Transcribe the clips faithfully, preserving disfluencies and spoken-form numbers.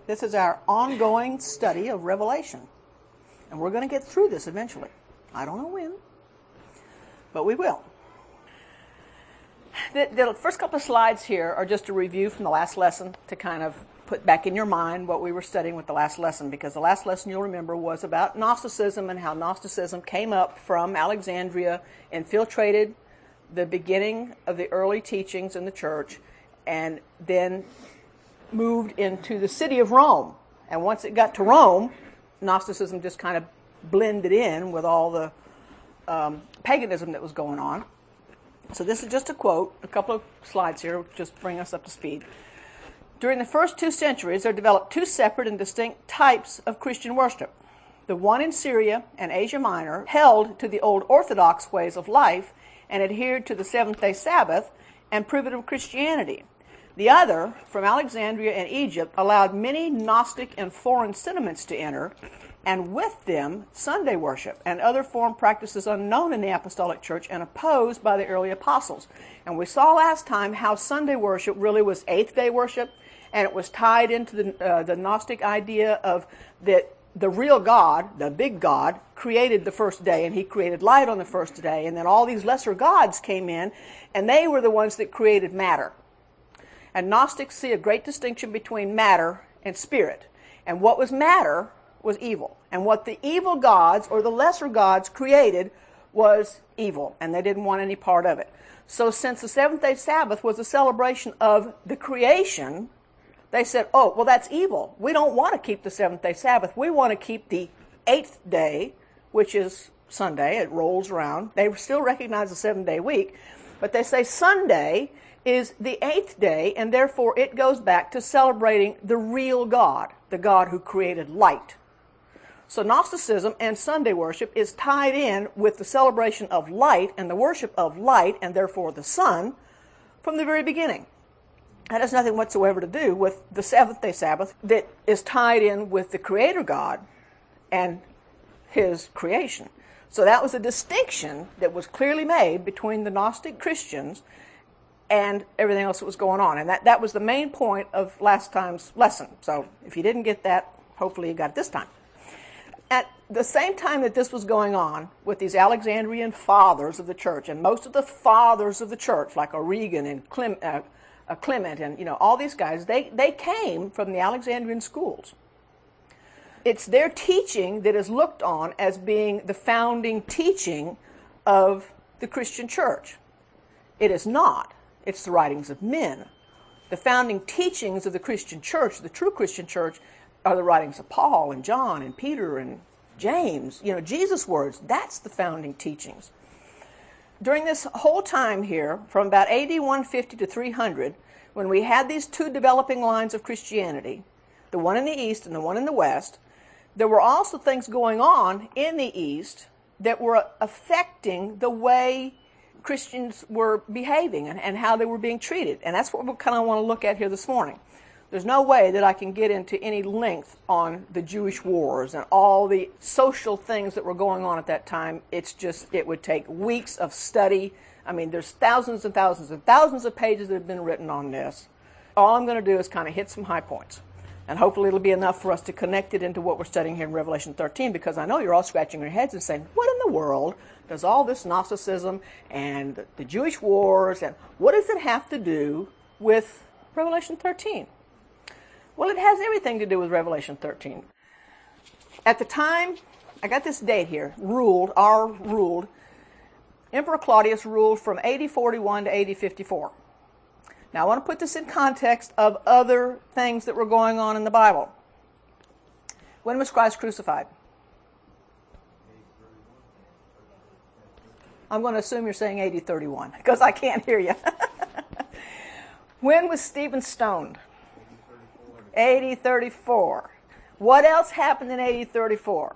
This is our ongoing study of Revelation. And we're going to get through this eventually. I don't know when, but we will. The, the first couple of slides here are just a review from the last lesson to kind of put back in your mind what we were studying with the last lesson, because the last lesson, you'll remember, was about Gnosticism and how Gnosticism came up from Alexandria, infiltrated the beginning of the early teachings in the church, and then moved into the city of Rome. And once it got to Rome, Gnosticism just kind of blended in with all the um, paganism that was going on. So this is just a quote, a couple of slides here, just bring us up to speed. During the first two centuries, there developed two separate and distinct types of Christian worship. The one in Syria and Asia Minor held to the old Orthodox ways of life and adhered to the seventh-day Sabbath and primitive Christianity. The other, from Alexandria and Egypt, allowed many Gnostic and foreign sentiments to enter, and with them Sunday worship and other foreign practices unknown in the Apostolic Church and opposed by the early apostles. And we saw last time how Sunday worship really was eighth-day worship, and it was tied into the, uh, the Gnostic idea of that the real God, the big God, created the first day, and he created light on the first day, and then all these lesser gods came in, and they were the ones that created matter. And Gnostics see a great distinction between matter and spirit. And what was matter was evil. And what the evil gods, or the lesser gods, created was evil, and they didn't want any part of it. So since the seventh-day Sabbath was a celebration of the creation, they said, oh, well, that's evil. We don't want to keep the seventh-day Sabbath. We want to keep the eighth day, which is Sunday. It rolls around. They still recognize the seven-day week, but they say Sunday is the eighth day, and therefore it goes back to celebrating the real God, the God who created light. So Gnosticism and Sunday worship is tied in with the celebration of light and the worship of light, and therefore the sun, from the very beginning. That has nothing whatsoever to do with the seventh-day Sabbath that is tied in with the Creator God and his creation. So that was a distinction that was clearly made between the Gnostic Christians and everything else that was going on. And that, that was the main point of last time's lesson. So if you didn't get that, hopefully you got it this time. At the same time that this was going on with these Alexandrian fathers of the church, and most of the fathers of the church, like Origen and Clem, uh, uh, Clement and you know all these guys, they, they came from the Alexandrian schools. It's their teaching that is looked on as being the founding teaching of the Christian church. It is not. It's the writings of men. The founding teachings of the Christian church, the true Christian church, are the writings of Paul and John and Peter and James. You know, Jesus' words, that's the founding teachings. During this whole time here, from about A D one fifty to three hundred, when we had these two developing lines of Christianity, the one in the East and the one in the West, there were also things going on in the East that were affecting the way Christians were behaving and, and how they were being treated. And that's what we kind of want to look at here this morning. There's no way that I can get into any length on the Jewish wars and all the social things that were going on at that time. It's just, it would take weeks of study. I mean, there's thousands and thousands and thousands of pages that have been written on this. All I'm going to do is kind of hit some high points. And hopefully it'll be enough for us to connect it into what we're studying here in Revelation thirteen, because I know you're all scratching your heads and saying, what in the world does all this Gnosticism and the Jewish wars, and what does it have to do with Revelation thirteen? Well, it has everything to do with Revelation thirteen. At the time, I got this date here, ruled, R ruled, Emperor Claudius ruled from A D forty-one to A D fifty-four. Now, I want to put this in context of other things that were going on in the Bible. When was Christ crucified? I'm going to assume you're saying A D thirty-one, because I can't hear you. When was Stephen stoned? A D thirty-four. What else happened in A D thirty-four?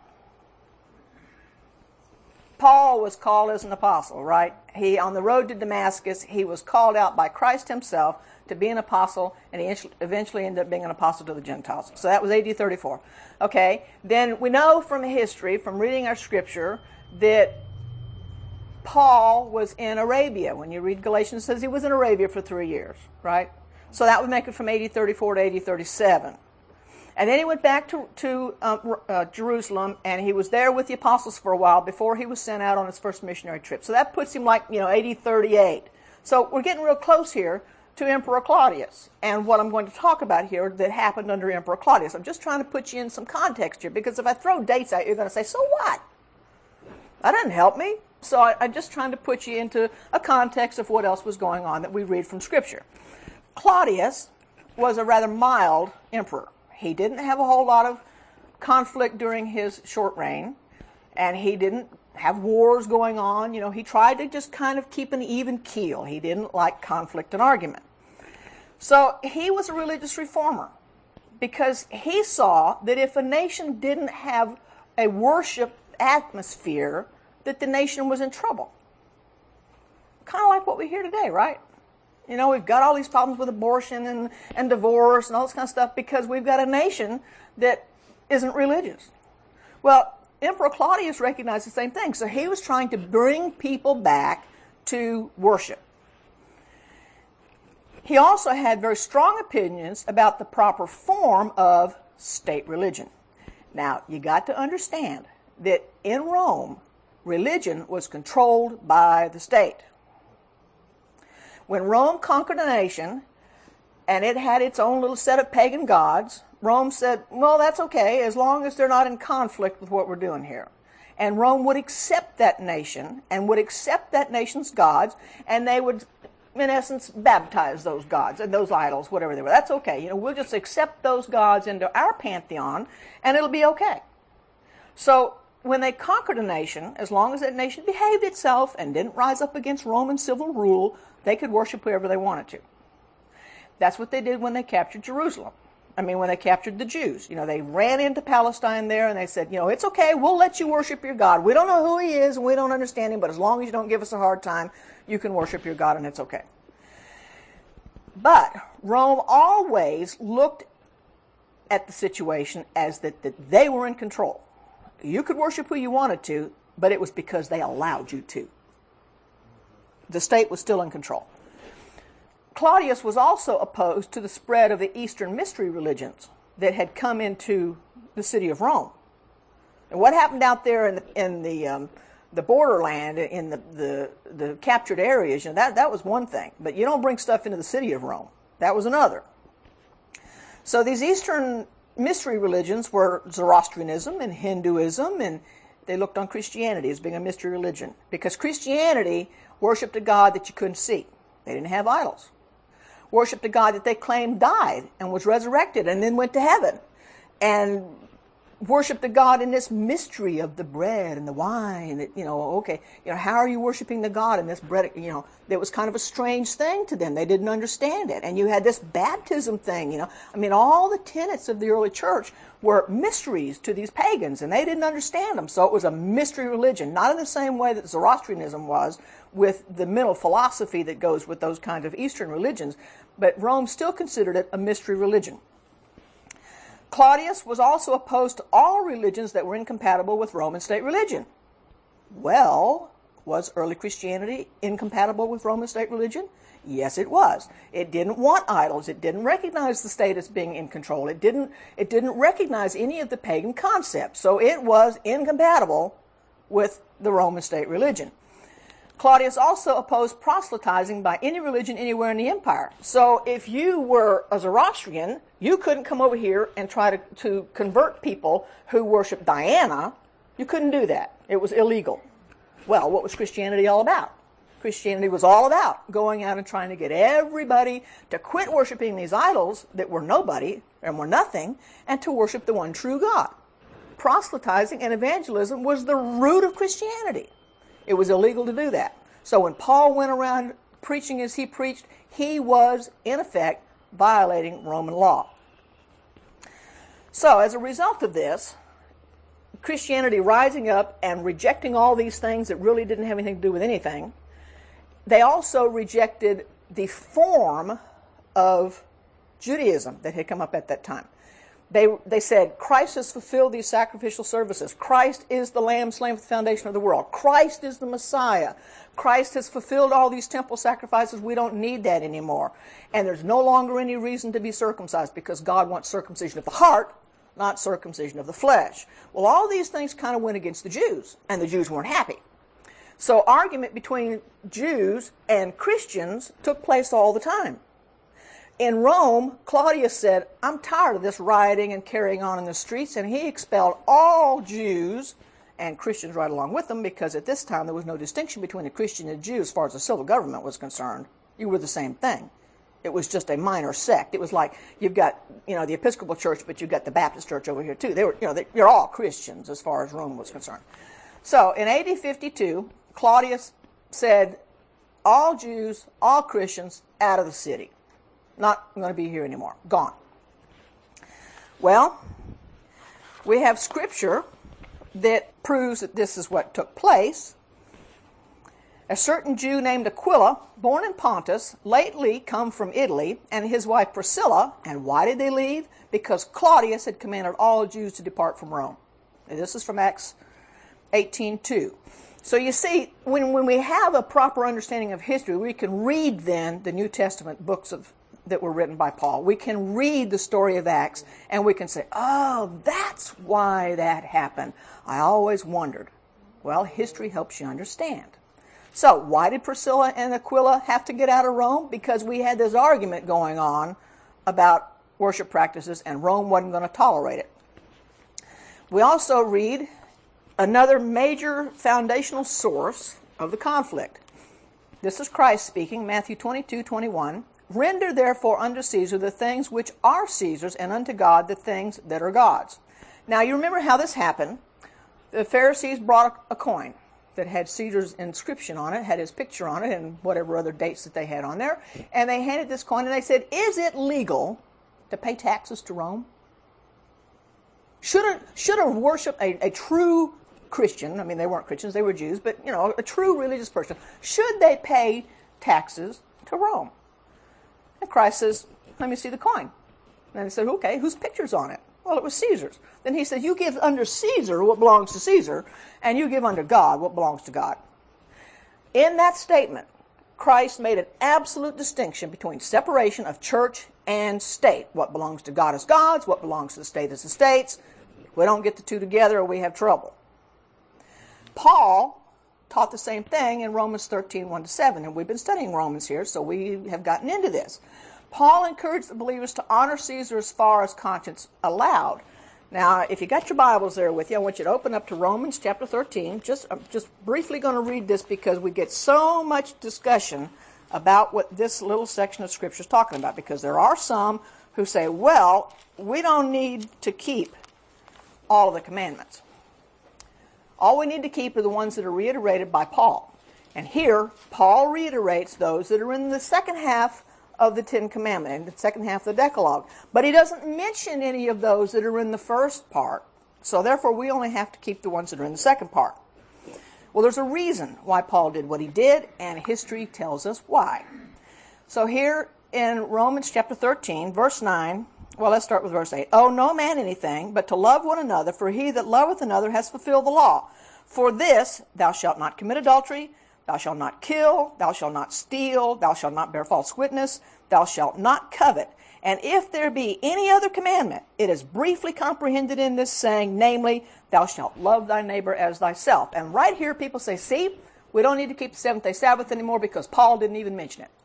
Paul was called as an apostle, right? He, on the road to Damascus, he was called out by Christ himself to be an apostle, and he eventually ended up being an apostle to the Gentiles. So that was A D thirty-four. Okay, then we know from history, from reading our scripture, that Paul was in Arabia. When you read Galatians, it says he was in Arabia for three years, right? So that would make it from A D thirty-four to A D thirty-seven. And then he went back to, to uh, uh, Jerusalem, and he was there with the apostles for a while before he was sent out on his first missionary trip. So that puts him like, you know, A D thirty-eight. So we're getting real close here to Emperor Claudius and what I'm going to talk about here that happened under Emperor Claudius. I'm just trying to put you in some context here, because if I throw dates out, you're going to say, so what? That doesn't help me. So I, I'm just trying to put you into a context of what else was going on that we read from Scripture. Claudius was a rather mild emperor. He didn't have a whole lot of conflict during his short reign, and he didn't have wars going on. You know, he tried to just kind of keep an even keel. He didn't like conflict and argument. So he was a religious reformer, because he saw that if a nation didn't have a worship atmosphere, that the nation was in trouble. Kind of like what we hear today, right? You know, we've got all these problems with abortion and, and divorce and all this kind of stuff because we've got a nation that isn't religious. Well, Emperor Claudius recognized the same thing. So he was trying to bring people back to worship. He also had very strong opinions about the proper form of state religion. Now, you got to understand that in Rome, religion was controlled by the state. When Rome conquered a nation, and it had its own little set of pagan gods, Rome said, well, that's okay, as long as they're not in conflict with what we're doing here. And Rome would accept that nation, and would accept that nation's gods, and they would, in essence, baptize those gods, and those idols, whatever they were. That's okay. You know, we'll just accept those gods into our pantheon, and it'll be okay. So, when they conquered a nation, as long as that nation behaved itself and didn't rise up against Roman civil rule, they could worship whoever they wanted to. That's what they did when they captured Jerusalem. I mean, when they captured the Jews. You know, they ran into Palestine there and they said, you know, it's okay, we'll let you worship your God. We don't know who he is and we don't understand him, but as long as you don't give us a hard time, you can worship your God and it's okay. But Rome always looked at the situation as that, that they were in control. You could worship who you wanted to, but it was because they allowed you to. The state was still in control. Claudius was also opposed to the spread of the Eastern mystery religions that had come into the city of Rome. And what happened out there in the, in the, um, the borderland, in the, the, the captured areas, you know, that, that was one thing. But you don't bring stuff into the city of Rome. That was another. So these Eastern mystery religions were Zoroastrianism and Hinduism, and they looked on Christianity as being a mystery religion, because Christianity worshipped a God that you couldn't see. They didn't have idols. Worshipped a God that they claimed died and was resurrected and then went to heaven, and worshipped a God in this mystery of the bread and the wine. That, you know, okay, you know, how are you worshiping the God in this bread? You know, it was kind of a strange thing to them. They didn't understand it. And you had this baptism thing, you know. I mean, all the tenets of the early church were mysteries to these pagans, and they didn't understand them. So it was a mystery religion, not in the same way that Zoroastrianism was, with the mental philosophy that goes with those kinds of Eastern religions. But Rome still considered it a mystery religion. Claudius was also opposed to all religions that were incompatible with Roman state religion. Well, was early Christianity incompatible with Roman state religion? Yes, it was. It didn't want idols. It didn't recognize the state as being in control. It didn't, it didn't recognize any of the pagan concepts. So it was incompatible with the Roman state religion. Claudius also opposed proselytizing by any religion anywhere in the empire. So if you were a Zoroastrian, you couldn't come over here and try to, to convert people who worship Diana. You couldn't do that. It was illegal. Well, what was Christianity all about? Christianity was all about going out and trying to get everybody to quit worshiping these idols that were nobody and were nothing, and to worship the one true God. Proselytizing and evangelism was the root of Christianity. It was illegal to do that. So when Paul went around preaching as he preached, he was, in effect, violating Roman law. So as a result of this, Christianity rising up and rejecting all these things that really didn't have anything to do with anything, they also rejected the form of Judaism that had come up at that time. They, they said, Christ has fulfilled these sacrificial services. Christ is the Lamb slain for the foundation of the world. Christ is the Messiah. Christ has fulfilled all these temple sacrifices. We don't need that anymore. And there's no longer any reason to be circumcised, because God wants circumcision of the heart, not circumcision of the flesh. Well, all these things kind of went against the Jews, and the Jews weren't happy. So argument between Jews and Christians took place all the time. In Rome, Claudius said, I'm tired of this rioting and carrying on in the streets, and he expelled all Jews and Christians right along with them, because at this time there was no distinction between a Christian and a Jew as far as the civil government was concerned. You were the same thing. It was just a minor sect. It was like you've got, you know, the Episcopal Church, but you've got the Baptist Church over here too. They were, you know, they, you're all Christians as far as Rome was concerned. So in A D fifty-two, Claudius said, all Jews, all Christians, out of the city. Not going to be here anymore. Gone. Well, we have scripture that proves that this is what took place. A certain Jew named Aquila, born in Pontus, lately come from Italy, and his wife Priscilla. And why did they leave? Because Claudius had commanded all Jews to depart from Rome. And this is from Acts eighteen two. So you see, when, when we have a proper understanding of history, we can read then the New Testament books of that were written by Paul. We can read the story of Acts, and we can say, oh, that's why that happened. I always wondered. Well, history helps you understand. So why did Priscilla and Aquila have to get out of Rome? Because we had this argument going on about worship practices, and Rome wasn't going to tolerate it. We also read another major foundational source of the conflict. This is Christ speaking, Matthew twenty-two twenty-one. Render therefore unto Caesar the things which are Caesar's, and unto God the things that are God's. Now you remember how this happened. The Pharisees brought a coin that had Caesar's inscription on it, had his picture on it, and whatever other dates that they had on there. And they handed this coin, and they said, is it legal to pay taxes to Rome? Should a, should a worship, a, a true Christian, I mean they weren't Christians, they were Jews, but you know, a true religious person, should they pay taxes to Rome? And Christ says, let me see the coin. And they said, okay, whose picture's on it? Well, it was Caesar's. Then he said, you give unto Caesar what belongs to Caesar, and you give unto God what belongs to God. In that statement, Christ made an absolute distinction between separation of church and state. What belongs to God is God's, what belongs to the state is the state's. We don't get the two together or we have trouble. Paul taught the same thing in Romans thirteen, one to seven, and we've been studying Romans here, so we have gotten into this. Paul encouraged the believers to honor Caesar as far as conscience allowed. Now, if you got your Bibles there with you, I want you to open up to Romans chapter thirteen. Just, I'm just briefly going to read this because we get so much discussion about what this little section of Scripture is talking about, because there are some who say, well, we don't need to keep all of the commandments. All we need to keep are the ones that are reiterated by Paul. And here, Paul reiterates those that are in the second half of the Ten Commandments, the second half of the Decalogue. But he doesn't mention any of those that are in the first part. So therefore, we only have to keep the ones that are in the second part. Well, there's a reason why Paul did what he did, and history tells us why. So here in Romans chapter thirteen, verse nine, well, let's start with verse eight. Owe no man anything, but to love one another, for he that loveth another has fulfilled the law. For this, thou shalt not commit adultery, thou shalt not kill, thou shalt not steal, thou shalt not bear false witness, thou shalt not covet. And if there be any other commandment, it is briefly comprehended in this saying, namely, thou shalt love thy neighbor as thyself. And right here people say, see, we don't need to keep the seventh-day Sabbath anymore because Paul didn't even mention it.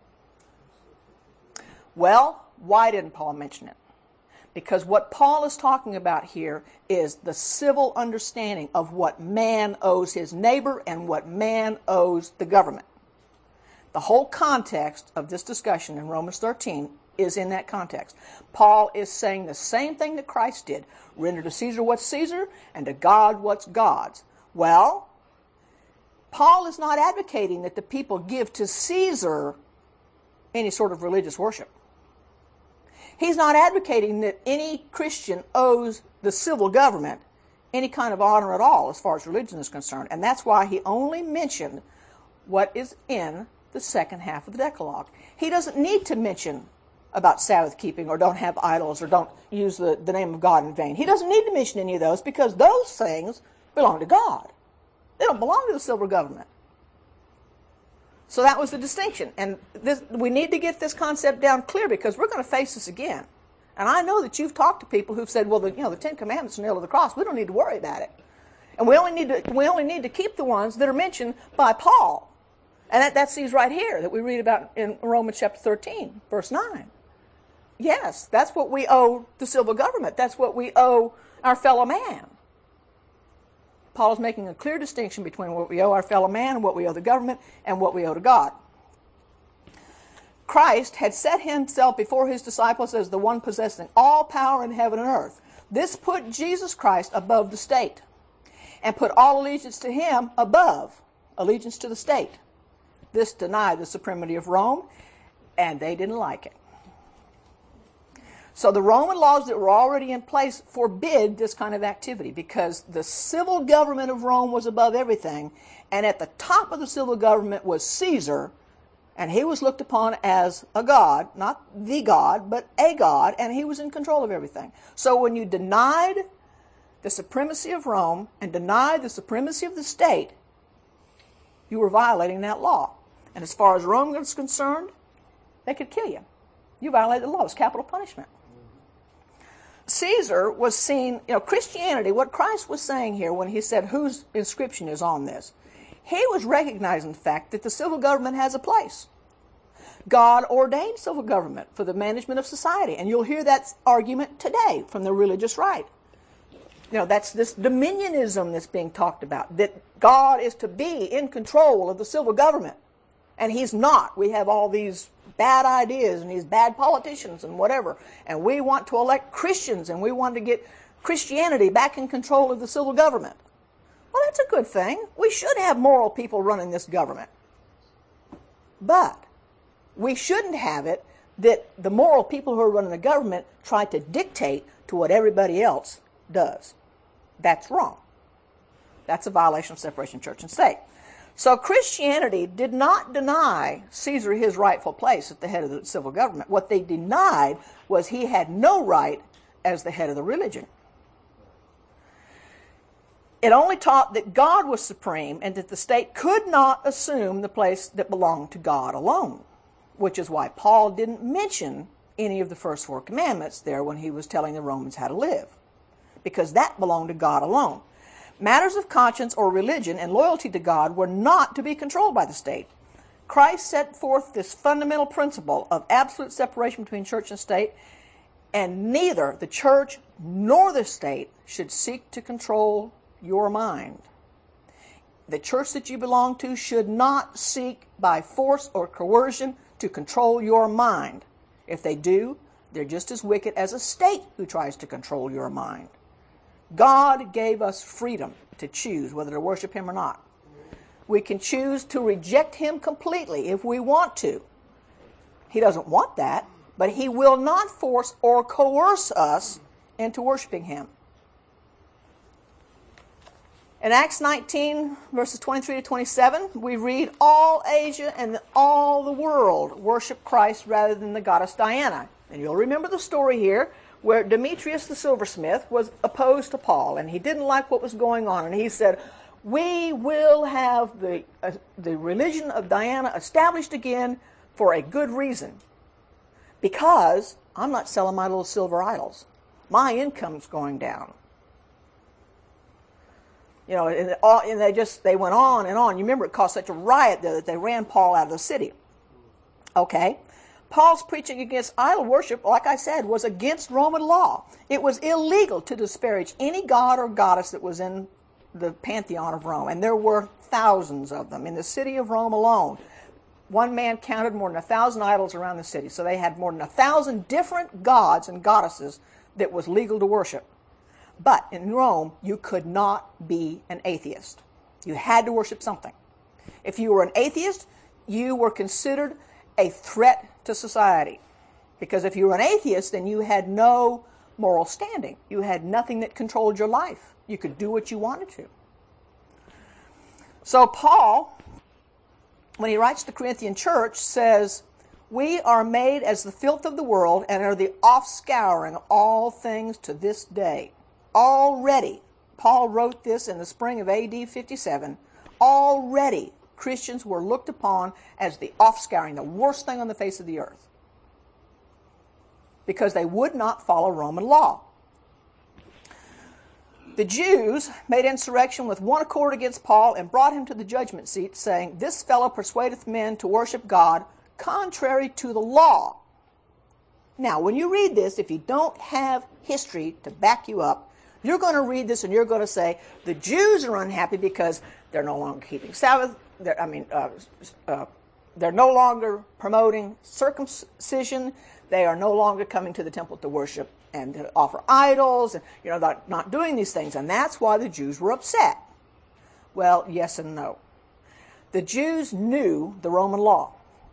Well, why didn't Paul mention it? Because what Paul is talking about here is the civil understanding of what man owes his neighbor and what man owes the government. The whole context of this discussion in Romans thirteen is in that context. Paul is saying the same thing that Christ did. Render to Caesar what's Caesar, and to God what's God's. Well, Paul is not advocating that the people give to Caesar any sort of religious worship. He's not advocating that any Christian owes the civil government any kind of honor at all as far as religion is concerned. And that's why he only mentioned what is in the second half of the Decalogue. He doesn't need to mention about Sabbath keeping or don't have idols or don't use the, the name of God in vain. He doesn't need to mention any of those because those things belong to God. They don't belong to the civil government. So that was the distinction. And this, we need to get this concept down clear because we're going to face this again. And I know that you've talked to people who've said, well, the, you know, the Ten Commandments are nailed to the cross. We don't need to worry about it. And we only need to, we only need to keep the ones that are mentioned by Paul. And that, that's these right here that we read about in Romans chapter thirteen, verse nine. Yes, that's what we owe the civil government. That's what we owe our fellow man. Paul is making a clear distinction between what we owe our fellow man and what we owe the government and what we owe to God. Christ had set himself before his disciples as the one possessing all power in heaven and earth. This put Jesus Christ above the state and put all allegiance to him above allegiance to the state. This denied the supremacy of Rome, and they didn't like it. So the Roman laws that were already in place forbid this kind of activity because the civil government of Rome was above everything, and at the top of the civil government was Caesar, and he was looked upon as a god, not the god, but a god, and he was in control of everything. So when you denied the supremacy of Rome and denied the supremacy of the state, you were violating that law. And as far as Rome was concerned, they could kill you. You violated the law. It was capital punishment. Caesar was seen, you know, Christianity, what Christ was saying here when he said whose inscription is on this, he was recognizing the fact that the civil government has a place. God ordained civil government for the management of society, and you'll hear that argument today from the religious right. You know, that's this dominionism that's being talked about, that God is to be in control of the civil government, and he's not. We have all these bad ideas and these bad politicians and whatever, and we want to elect Christians, and we want to get Christianity back in control of the civil government. Well, that's a good thing. We should have moral people running this government. But we shouldn't have it that the moral people who are running the government try to dictate to what everybody else does. That's wrong. That's a violation of separation of church and state. So Christianity did not deny Caesar his rightful place at the head of the civil government. What they denied was he had no right as the head of the religion. It only taught that God was supreme and that the state could not assume the place that belonged to God alone, which is why Paul didn't mention any of the first four commandments there when he was telling the Romans how to live, because that belonged to God alone. Matters of conscience or religion and loyalty to God were not to be controlled by the state. Christ set forth this fundamental principle of absolute separation between church and state, and neither the church nor the state should seek to control your mind. The church that you belong to should not seek by force or coercion to control your mind. If they do, they're just as wicked as a state who tries to control your mind. God gave us freedom to choose whether to worship him or not. We can choose to reject him completely if we want to. He doesn't want that, but he will not force or coerce us into worshiping him. In Acts nineteen, verses twenty-three to twenty-seven, we read, all Asia and all the world worship Christ rather than the goddess Diana. And you'll remember the story here where Demetrius the silversmith was opposed to Paul, and he didn't like what was going on, and he said, we will have the, uh, the religion of Diana established again for a good reason, because I'm not selling my little silver idols. My income's going down. You know, and, all, and they just, they went on and on. You remember it caused such a riot there that they ran Paul out of the city. Okay. Paul's preaching against idol worship, like I said, was against Roman law. It was illegal to disparage any god or goddess that was in the pantheon of Rome. And there were thousands of them in the city of Rome alone. One man counted more than a thousand idols around the city. So they had more than a thousand different gods and goddesses that was legal to worship. But in Rome, you could not be an atheist. You had to worship something. If you were an atheist, you were considered a threat to society. Because if you were an atheist, then you had no moral standing. You had nothing that controlled your life. You could do what you wanted to. So Paul, when he writes to the Corinthian church, says, we are made as the filth of the world and are the offscouring of all things to this day. Already, Paul wrote this in the spring of A D fifty-seven, already Christians were looked upon as the offscouring, the worst thing on the face of the earth. because they would not follow Roman law. The Jews made insurrection with one accord against Paul and brought him to the judgment seat, saying, "This fellow persuadeth men to worship God contrary to the law." Now, when you read this, if you don't have history to back you up, you're going to read this and you're going to say, the Jews are unhappy because they're no longer keeping Sabbath. They're, I mean, uh, uh, they're no longer promoting circumcision. They are no longer coming to the temple to worship and to offer idols, and you know, not, not doing these things, and that's why the Jews were upset. Well, yes and no. The Jews knew the Roman law.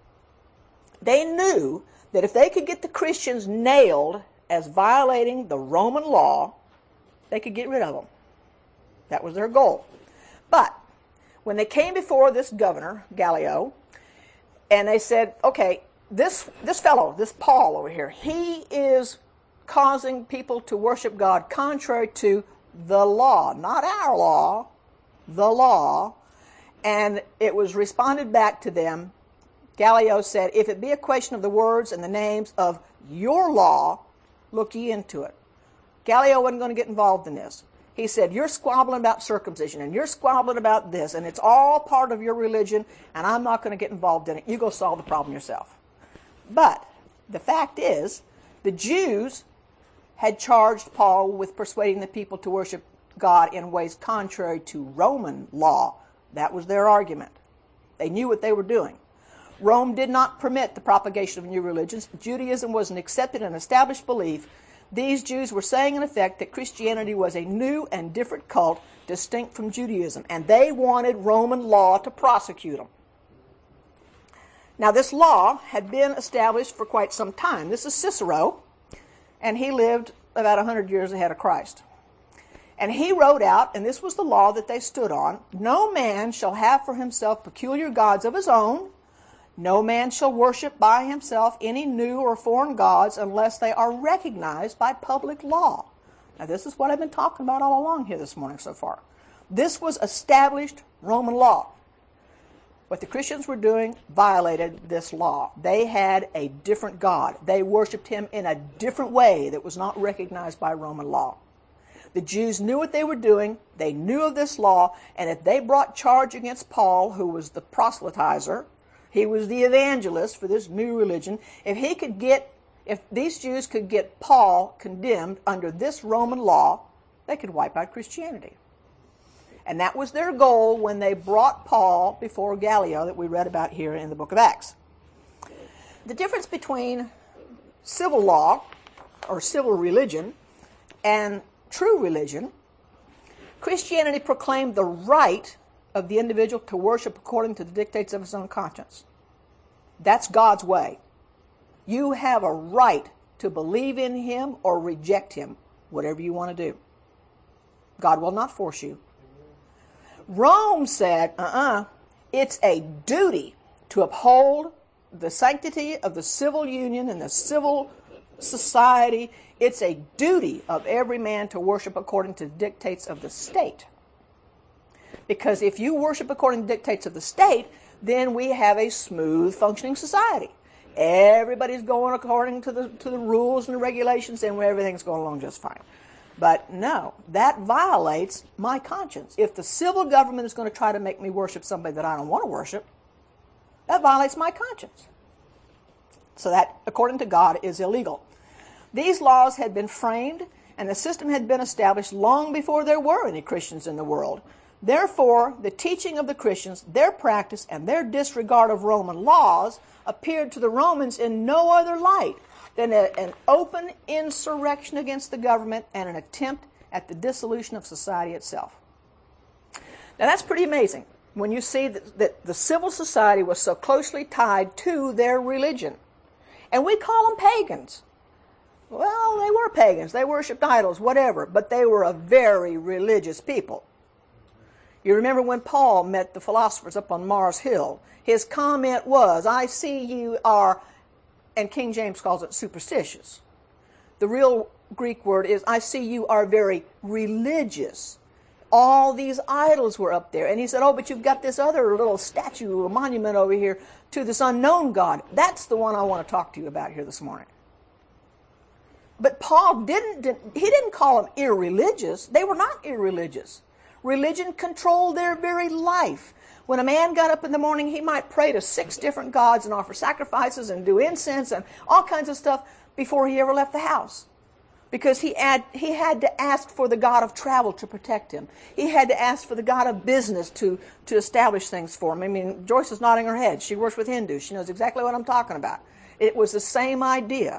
They knew that if they could get the Christians nailed as violating the Roman law, they could get rid of them. That was their goal. But when they came before this governor, Gallio, and they said, okay, this, this fellow, this Paul over here, he is causing people to worship God contrary to the law, not our law, the law. And it was responded back to them. Gallio said, if it be a question of the words and the names of your law, look ye into it. Gallio wasn't going to get involved in this. He said, you're squabbling about circumcision, and you're squabbling about this, and it's all part of your religion, and I'm not going to get involved in it. You go solve the problem yourself. But the fact is, the Jews had charged Paul with persuading the people to worship God in ways contrary to Roman law. That was their argument. They knew what they were doing. Rome did not permit the propagation of new religions. Judaism was an accepted and established belief. These Jews were saying in effect that Christianity was a new and different cult distinct from Judaism, and they wanted Roman law to prosecute them. Now, this law had been established for quite some time. This is Cicero, and he lived about one hundred years ahead of Christ. And he wrote out, and this was the law that they stood on, no man shall have for himself peculiar gods of his own. No man shall worship by himself any new or foreign gods unless they are recognized by public law. Now, this is what I've been talking about all along here this morning so far. This was established Roman law. What the Christians were doing violated this law. They had a different God. They worshipped him in a different way that was not recognized by Roman law. The Jews knew what they were doing. They knew of this law. And if they brought charge against Paul, who was the proselytizer, he was the evangelist for this new religion, if he could get, if these Jews could get Paul condemned under this Roman law, they could wipe out Christianity. And that was their goal when they brought Paul before Gallio that we read about here in the book of Acts. The difference between civil law or civil religion and true religion, Christianity proclaimed the right of the individual to worship according to the dictates of his own conscience. That's God's way. You have a right to believe in him or reject him, whatever you want to do. God will not force you. Rome said, uh-uh, it's a duty to uphold the sanctity of the civil union and the civil society. It's a duty of every man to worship according to the dictates of the state. Because if you worship according to the dictates of the state, then we have a smooth functioning society. Everybody's going according to the to the rules and the regulations, and everything's going along just fine. But no, that violates my conscience. If the civil government is going to try to make me worship somebody that I don't want to worship, that violates my conscience. So that, according to God, is illegal. These laws had been framed, and the system had been established long before there were any Christians in the world. Therefore, the teaching of the Christians, their practice, and their disregard of Roman laws appeared to the Romans in no other light than a, an open insurrection against the government and an attempt at the dissolution of society itself. Now, that's pretty amazing when you see that, that the civil society was so closely tied to their religion. And we call them pagans. Well, they were pagans. They worshipped idols, whatever, but they were a very religious people. You remember when Paul met the philosophers up on Mars Hill, his comment was, I see you are, and King James calls it superstitious. The real Greek word is, I see you are very religious. All these idols were up there. And he said, oh, but you've got this other little statue or monument over here to this unknown God. That's the one I want to talk to you about here this morning. But Paul didn't, didn't, he didn't call them irreligious. They were not irreligious. Religion controlled their very life. When a man got up in the morning, he might pray to six different gods and offer sacrifices and do incense and all kinds of stuff before he ever left the house. Because he had, he had to ask for the God of travel to protect him. He had to ask for the God of business to, to establish things for him. I mean, Joyce is nodding her head. She works with Hindus. She knows exactly what I'm talking about. It was the same idea.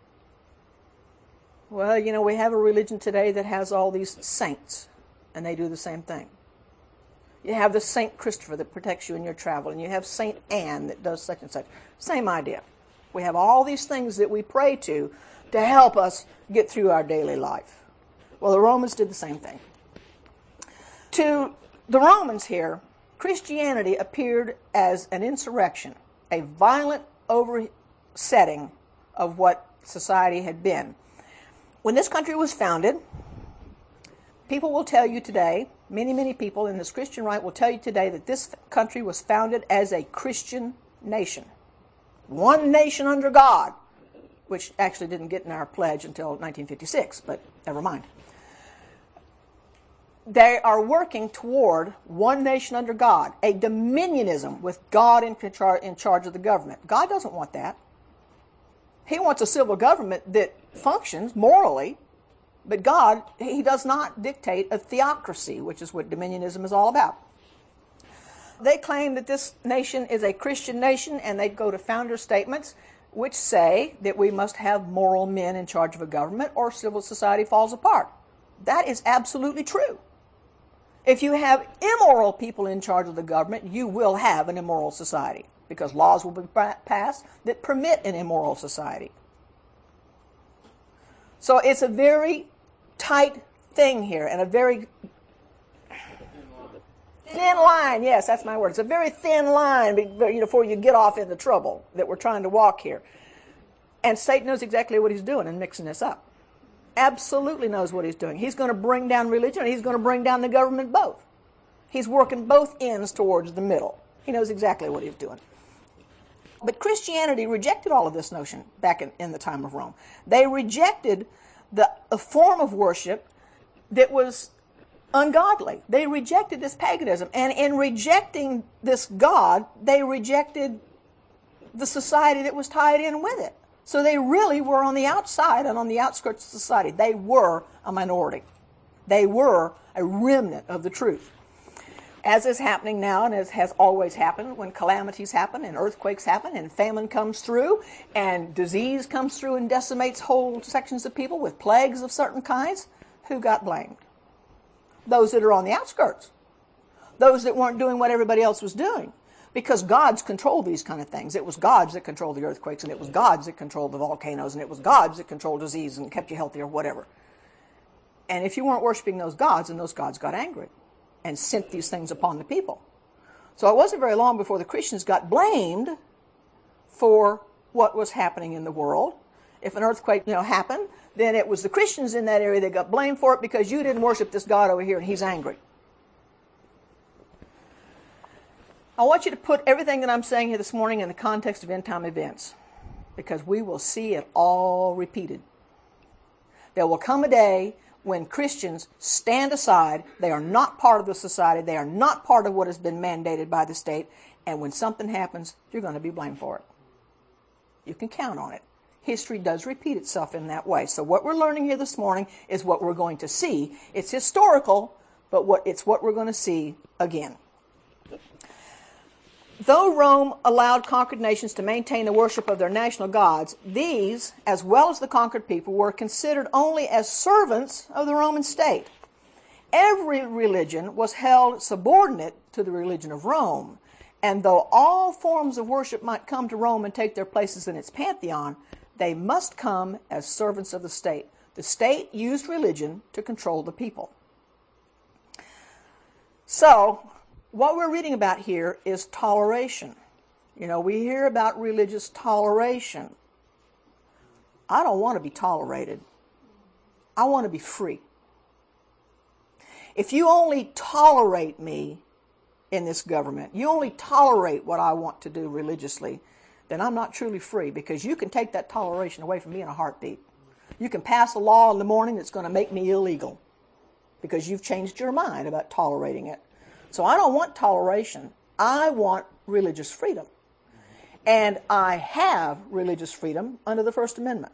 Well, you know, we have a religion today that has all these saints, and they do the same thing. You have the Saint Christopher that protects you in your travel, and you have Saint Anne that does such and such. Same idea. We have all these things that we pray to to help us get through our daily life. Well, the Romans did the same thing. To the Romans here, Christianity appeared as an insurrection, a violent oversetting of what society had been. When this country was founded, people will tell you today, many, many people in this Christian right will tell you today that this country was founded as a Christian nation. One nation under God, which actually didn't get in our pledge until nineteen fifty-six, but never mind. They are working toward one nation under God, a dominionism with God in, char- in charge of the government. God doesn't want that. He wants a civil government that functions morally, but God, he does not dictate a theocracy, which is what dominionism is all about. They claim that this nation is a Christian nation, and they go to founder statements which say that we must have moral men in charge of a government or civil society falls apart. That is absolutely true. If you have immoral people in charge of the government, you will have an immoral society because laws will be passed that permit an immoral society. So it's a very tight thing here and a very thin line. Yes, that's my word. It's a very thin line before you get off into trouble that we're trying to walk here. And Satan knows exactly what he's doing in mixing this up. Absolutely knows what he's doing. He's going to bring down religion and he's going to bring down the government both. He's working both ends towards the middle. He knows exactly what he's doing. But Christianity rejected all of this notion back in, in the time of Rome. They rejected the, a form of worship that was ungodly. They rejected this paganism. And in rejecting this God, they rejected the society that was tied in with it. So they really were on the outside and on the outskirts of society. They were a minority. They were a remnant of the truth. As is happening now and as has always happened when calamities happen and earthquakes happen and famine comes through and disease comes through and decimates whole sections of people with plagues of certain kinds, who got blamed? Those that are on the outskirts. Those that weren't doing what everybody else was doing. Because gods control these kind of things. It was gods that controlled the earthquakes, and it was gods that controlled the volcanoes, and it was gods that controlled disease and kept you healthy or whatever. And if you weren't worshiping those gods, then those gods got angry and sent these things upon the people. So it wasn't very long before the Christians got blamed for what was happening in the world. If an earthquake, you know, happened, then it was the Christians in that area that got blamed for it because you didn't worship this God over here and he's angry. I want you to put everything that I'm saying here this morning in the context of end-time events, because we will see it all repeated. There will come a day when Christians stand aside. They are not part of the society. They are not part of what has been mandated by the state. And when something happens, you're going to be blamed for it. You can count on it. History does repeat itself in that way. So what we're learning here this morning is what we're going to see. It's historical, but what it's what we're going to see again. Though Rome allowed conquered nations to maintain the worship of their national gods, these, as well as the conquered people, were considered only as servants of the Roman state. Every religion was held subordinate to the religion of Rome, and though all forms of worship might come to Rome and take their places in its pantheon, they must come as servants of the state. The state used religion to control the people. So, what we're reading about here is toleration. You know, we hear about religious toleration. I don't want to be tolerated. I want to be free. If you only tolerate me in this government, you only tolerate what I want to do religiously, then I'm not truly free, because you can take that toleration away from me in a heartbeat. You can pass a law in the morning that's going to make me illegal because you've changed your mind about tolerating it. So I don't want toleration. I want religious freedom. And I have religious freedom under the First Amendment.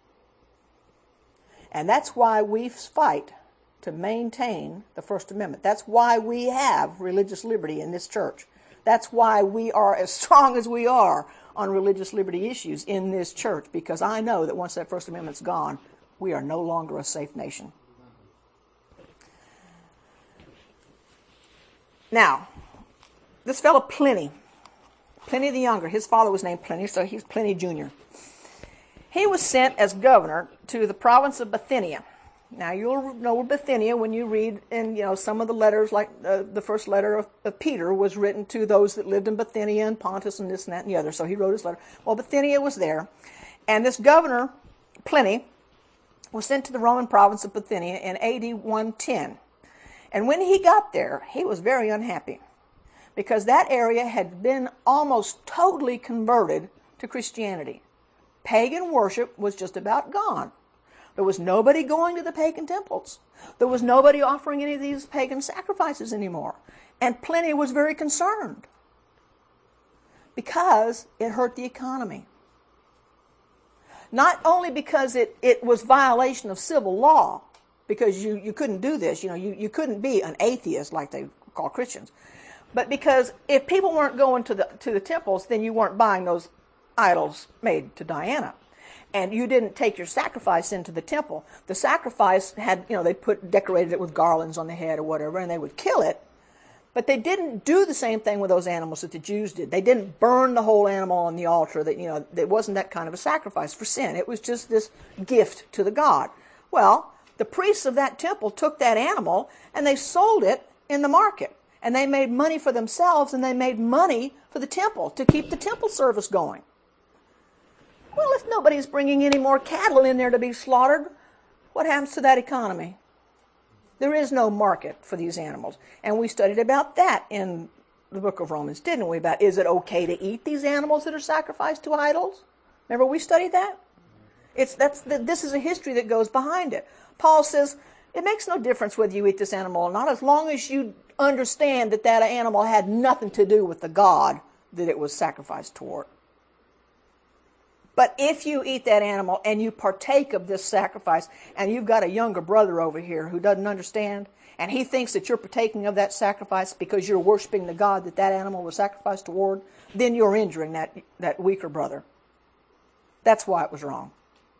And that's why we fight to maintain the First Amendment. That's why we have religious liberty in this church. That's why we are as strong as we are on religious liberty issues in this church, because I know that once that First Amendment's gone, we are no longer a safe nation. Now, this fellow Pliny, Pliny the Younger, his father was named Pliny, so he's Pliny Junior He was sent as governor to the province of Bithynia. Now, you'll know Bithynia when you read in, you know, some of the letters, like uh, the first letter of, of Peter was written to those that lived in Bithynia and Pontus and this and that and the other. So he wrote his letter. Well, Bithynia was there. And this governor, Pliny, was sent to the Roman province of Bithynia in A D one ten. And when he got there, he was very unhappy because that area had been almost totally converted to Christianity. Pagan worship was just about gone. There was nobody going to the pagan temples. There was nobody offering any of these pagan sacrifices anymore. And Pliny was very concerned because it hurt the economy. Not only because it, it was violation of civil law, because you, you couldn't do this, you know, you, you couldn't be an atheist like they call Christians, but because if people weren't going to the to the temples, then you weren't buying those idols made to Diana. And you didn't take your sacrifice into the temple. The sacrifice had, you know, they put decorated it with garlands on the head or whatever, and they would kill it. But they didn't do the same thing with those animals that the Jews did. They didn't burn the whole animal on the altar. That, you know, it wasn't that kind of a sacrifice for sin. It was just this gift to the god. Well, the priests of that temple took that animal and they sold it in the market. And they made money for themselves and they made money for the temple to keep the temple service going. Well, if nobody's bringing any more cattle in there to be slaughtered, what happens to that economy? There is no market for these animals. And we studied about that in the book of Romans, didn't we? About, is it okay to eat these animals that are sacrificed to idols? Remember we studied that? It's that's the, this is a history that goes behind it. Paul says, it makes no difference whether you eat this animal or not, as long as you understand that that animal had nothing to do with the God that it was sacrificed toward. But if you eat that animal and you partake of this sacrifice, and you've got a younger brother over here who doesn't understand, and he thinks that you're partaking of that sacrifice because you're worshiping the God that that animal was sacrificed toward, then you're injuring that, that weaker brother. That's why it was wrong.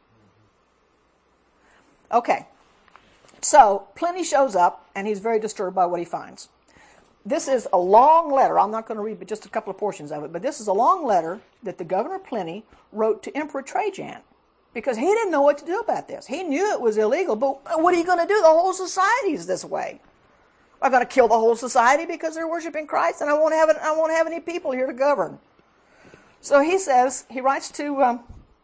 Okay, so Pliny shows up, and he's very disturbed by what he finds. This is a long letter. I'm not going to read but just a couple of portions of it, but this is a long letter that the governor Pliny wrote to Emperor Trajan because he didn't know what to do about this. He knew it was illegal, but what are you going to do? The whole society is this way. I'm going to kill the whole society because they're worshiping Christ, and I won't have, I won't have any people here to govern. So he says, he writes to um,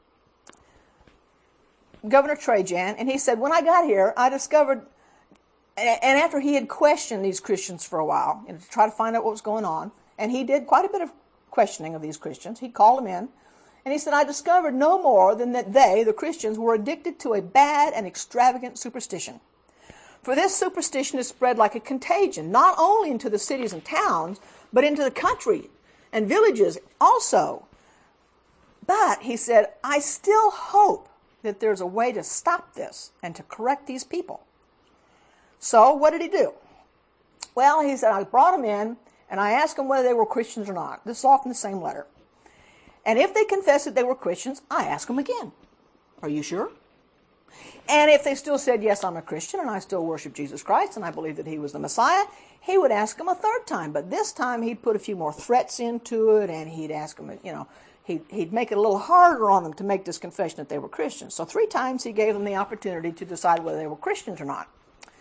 Governor Trajan, and he said, when I got here, I discovered, and after he had questioned these Christians for a while, you know, to try to find out what was going on, and he did quite a bit of questioning of these Christians, he called them in, and he said, I discovered no more than that they, the Christians, were addicted to a bad and extravagant superstition. For this superstition is spread like a contagion, not only into the cities and towns, but into the country and villages also. But, he said, I still hope that there's a way to stop this and to correct these people. So, what did he do? Well, he said, I brought them in, and I asked them whether they were Christians or not. This is often the same letter. And if they confessed that they were Christians, I asked them again, are you sure? And if they still said, yes, I'm a Christian, and I still worship Jesus Christ, and I believe that he was the Messiah, he would ask them a third time. But this time, he'd put a few more threats into it, and he'd ask them, you know, he'd, he'd make it a little harder on them to make this confession that they were Christians. So three times he gave them the opportunity to decide whether they were Christians or not.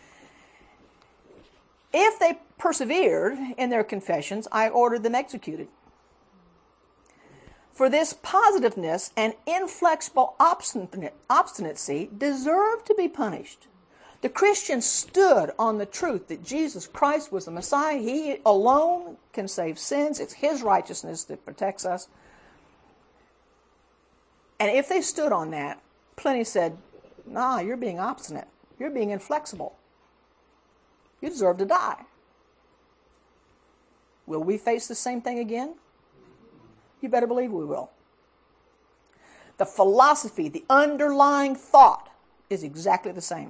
If they persevered in their confessions, I ordered them executed. For this positiveness and inflexible obstinacy deserved to be punished. The Christians stood on the truth that Jesus Christ was the Messiah. He alone can save sins. It's his righteousness that protects us. And if they stood on that, Pliny said, Nah, you're being obstinate. You're being inflexible. You deserve to die. Will we face the same thing again? You better believe we will. The philosophy, the underlying thought is exactly the same.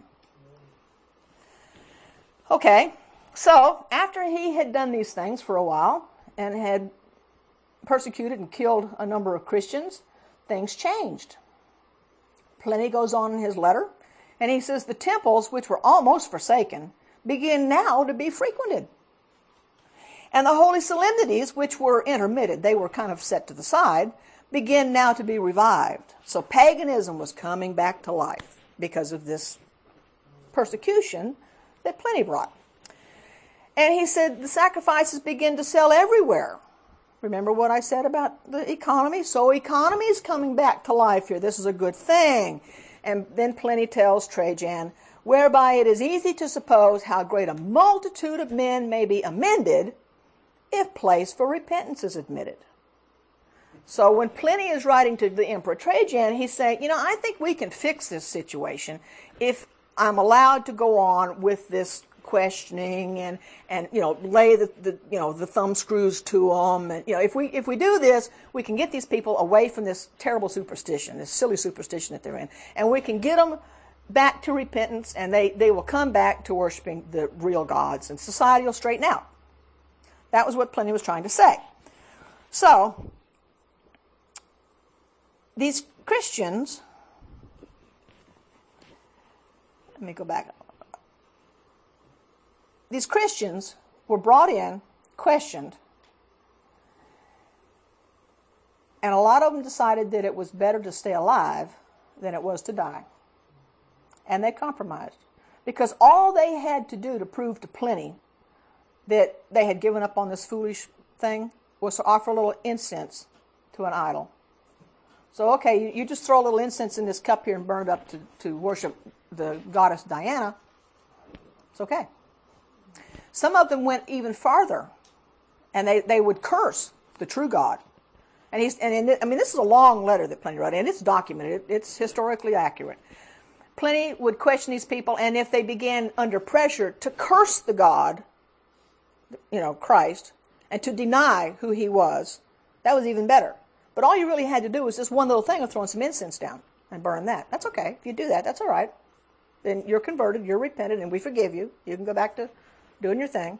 Okay, so after he had done these things for a while and had persecuted and killed a number of Christians, things changed. Pliny goes on in his letter, and he says the temples, which were almost forsaken, begin now to be frequented. And the holy solemnities, which were intermitted, they were kind of set to the side, begin now to be revived. So paganism was coming back to life because of this persecution that Pliny brought. And he said the sacrifices begin to sell everywhere. Remember what I said about the economy? So economy is coming back to life here. This is a good thing. And then Pliny tells Trajan, whereby it is easy to suppose how great a multitude of men may be amended if place for repentance is admitted. So when Pliny is writing to the Emperor Trajan, he's saying, you know, I think we can fix this situation if I'm allowed to go on with this questioning and, and you know, lay the, the, you know, the thumb screws to them. And, you know, if we, if we do this, we can get these people away from this terrible superstition, this silly superstition that they're in. And we can get them back to repentance, and they, they will come back to worshiping the real gods, and society will straighten out. That was what Pliny was trying to say. So, these Christians, let me go back. These Christians were brought in, questioned, and a lot of them decided that it was better to stay alive than it was to die. And they compromised. Because all they had to do to prove to Pliny that they had given up on this foolish thing was to offer a little incense to an idol. So, okay, you, you just throw a little incense in this cup here and burn it up to, to worship the goddess Diana. It's okay. Some of them went even farther, and they, they would curse the true God. And he's and in, I mean, this is a long letter that Pliny wrote, and it's documented. It's historically accurate. Pliny would question these people, and if they began under pressure to curse the God, you know, Christ, and to deny who he was, that was even better. But all you really had to do was this one little thing of throwing some incense down and burn that. That's okay. If you do that, that's all right. Then you're converted, you're repented, and we forgive you. You can go back to doing your thing.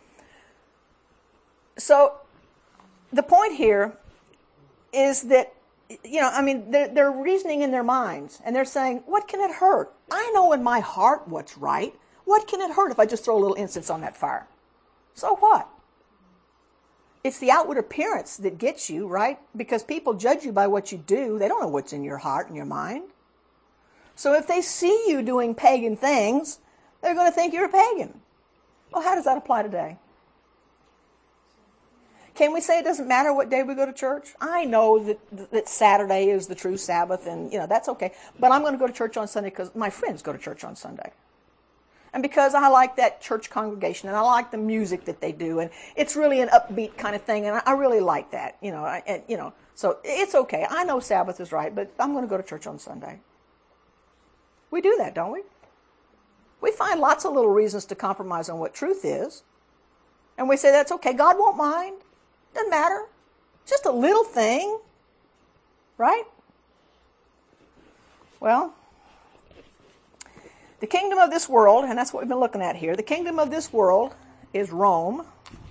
So the point here is that, you know, I mean, they're, they're reasoning in their minds, and they're saying, what can it hurt? I know in my heart what's right. What can it hurt if I just throw a little incense on that fire? So what? It's the outward appearance that gets you, right? Because people judge you by what you do. They don't know what's in your heart and your mind. So if they see you doing pagan things, they're going to think you're a pagan. Well, how does that apply today? Can we say it doesn't matter what day we go to church? I know that, that Saturday is the true Sabbath, and you know that's okay. But I'm going to go to church on Sunday because my friends go to church on Sunday. And because I like that church congregation, and I like the music that they do, and it's really an upbeat kind of thing, and I really like that, you know, I, and, you know, so it's okay. I know Sabbath is right, but I'm going to go to church on Sunday. We do that, don't we? We find lots of little reasons to compromise on what truth is, and we say that's okay. God won't mind. Doesn't matter. Just a little thing, right? Well, the kingdom of this world, and that's what we've been looking at here, the kingdom of this world is Rome.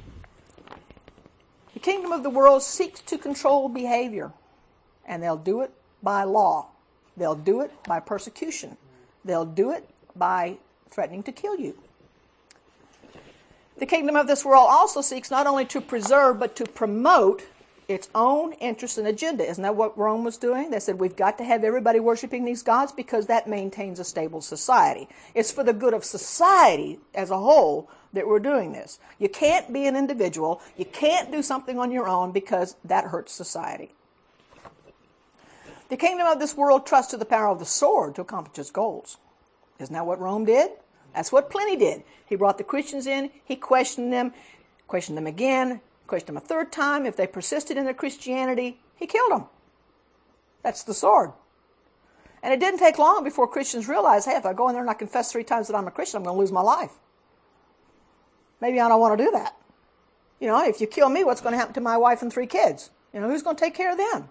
The kingdom of the world seeks to control behavior, and they'll do it by law. They'll do it by persecution. They'll do it by threatening to kill you. The kingdom of this world also seeks not only to preserve, but to promote its own interest and agenda. Isn't that what Rome was doing? They said, we've got to have everybody worshiping these gods because that maintains a stable society. It's for the good of society as a whole that we're doing this. You can't be an individual. You can't do something on your own because that hurts society. The kingdom of this world trusts to the power of the sword to accomplish its goals. Isn't that what Rome did? That's what Pliny did. He brought the Christians in. He questioned them, questioned them again, questioned them a third time. If they persisted in their Christianity, he killed them. That's the sword. And it didn't take long before Christians realized, hey, if I go in there and I confess three times that I'm a Christian, I'm going to lose my life. Maybe I don't want to do that. You know, if you kill me, what's going to happen to my wife and three kids? You know, who's going to take care of them?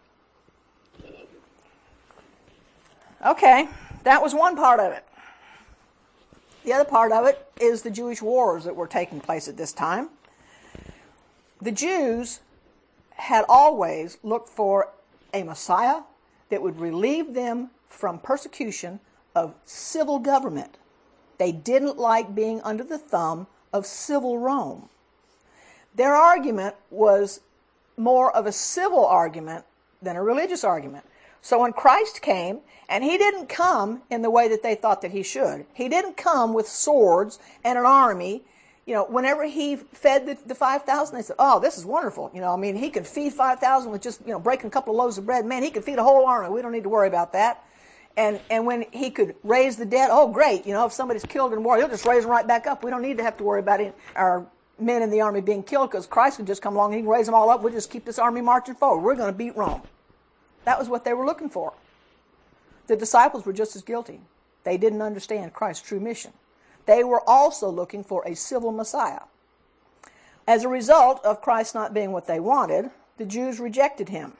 Okay, that was one part of it. The other part of it is the Jewish wars that were taking place at this time. The Jews had always looked for a Messiah that would relieve them from persecution of civil government. They didn't like being under the thumb of civil Rome. Their argument was more of a civil argument than a religious argument. So when Christ came, and he didn't come in the way that they thought that he should. He didn't come with swords and an army. You know, whenever he fed the, the five thousand, they said, oh, this is wonderful. You know, I mean, he could feed five thousand with just, you know, breaking a couple of loaves of bread. Man, he could feed a whole army. We don't need to worry about that. And and when he could raise the dead, oh, great. You know, if somebody's killed in war, he'll just raise them right back up. We don't need to have to worry about it, our men in the army being killed, because Christ can just come along and he can raise them all up. We'll just keep this army marching forward. We're going to beat Rome. That was what they were looking for. The disciples were just as guilty. They didn't understand Christ's true mission. They were also looking for a civil Messiah. As a result of Christ not being what they wanted, the Jews rejected him.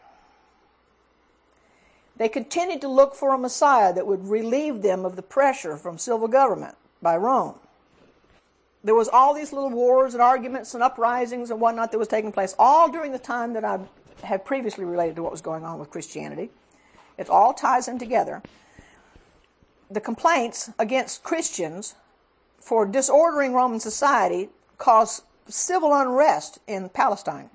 They continued to look for a Messiah that would relieve them of the pressure from civil government by Rome. There was all these little wars and arguments and uprisings and whatnot that was taking place, all during the time that I had previously related to what was going on with Christianity. It all ties in together. The complaints against Christians for disordering Roman society caused civil unrest in Palestine.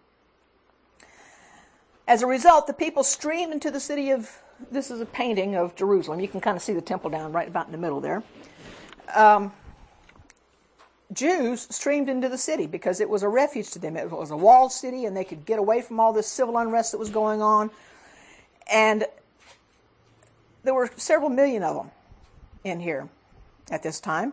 As a result, the people streamed into the city of, this is a painting of Jerusalem. You can kind of see the temple down right about in the middle there. Um, Jews streamed into the city because it was a refuge to them. It was a walled city and they could get away from all this civil unrest that was going on. And there were several million of them in here at this time.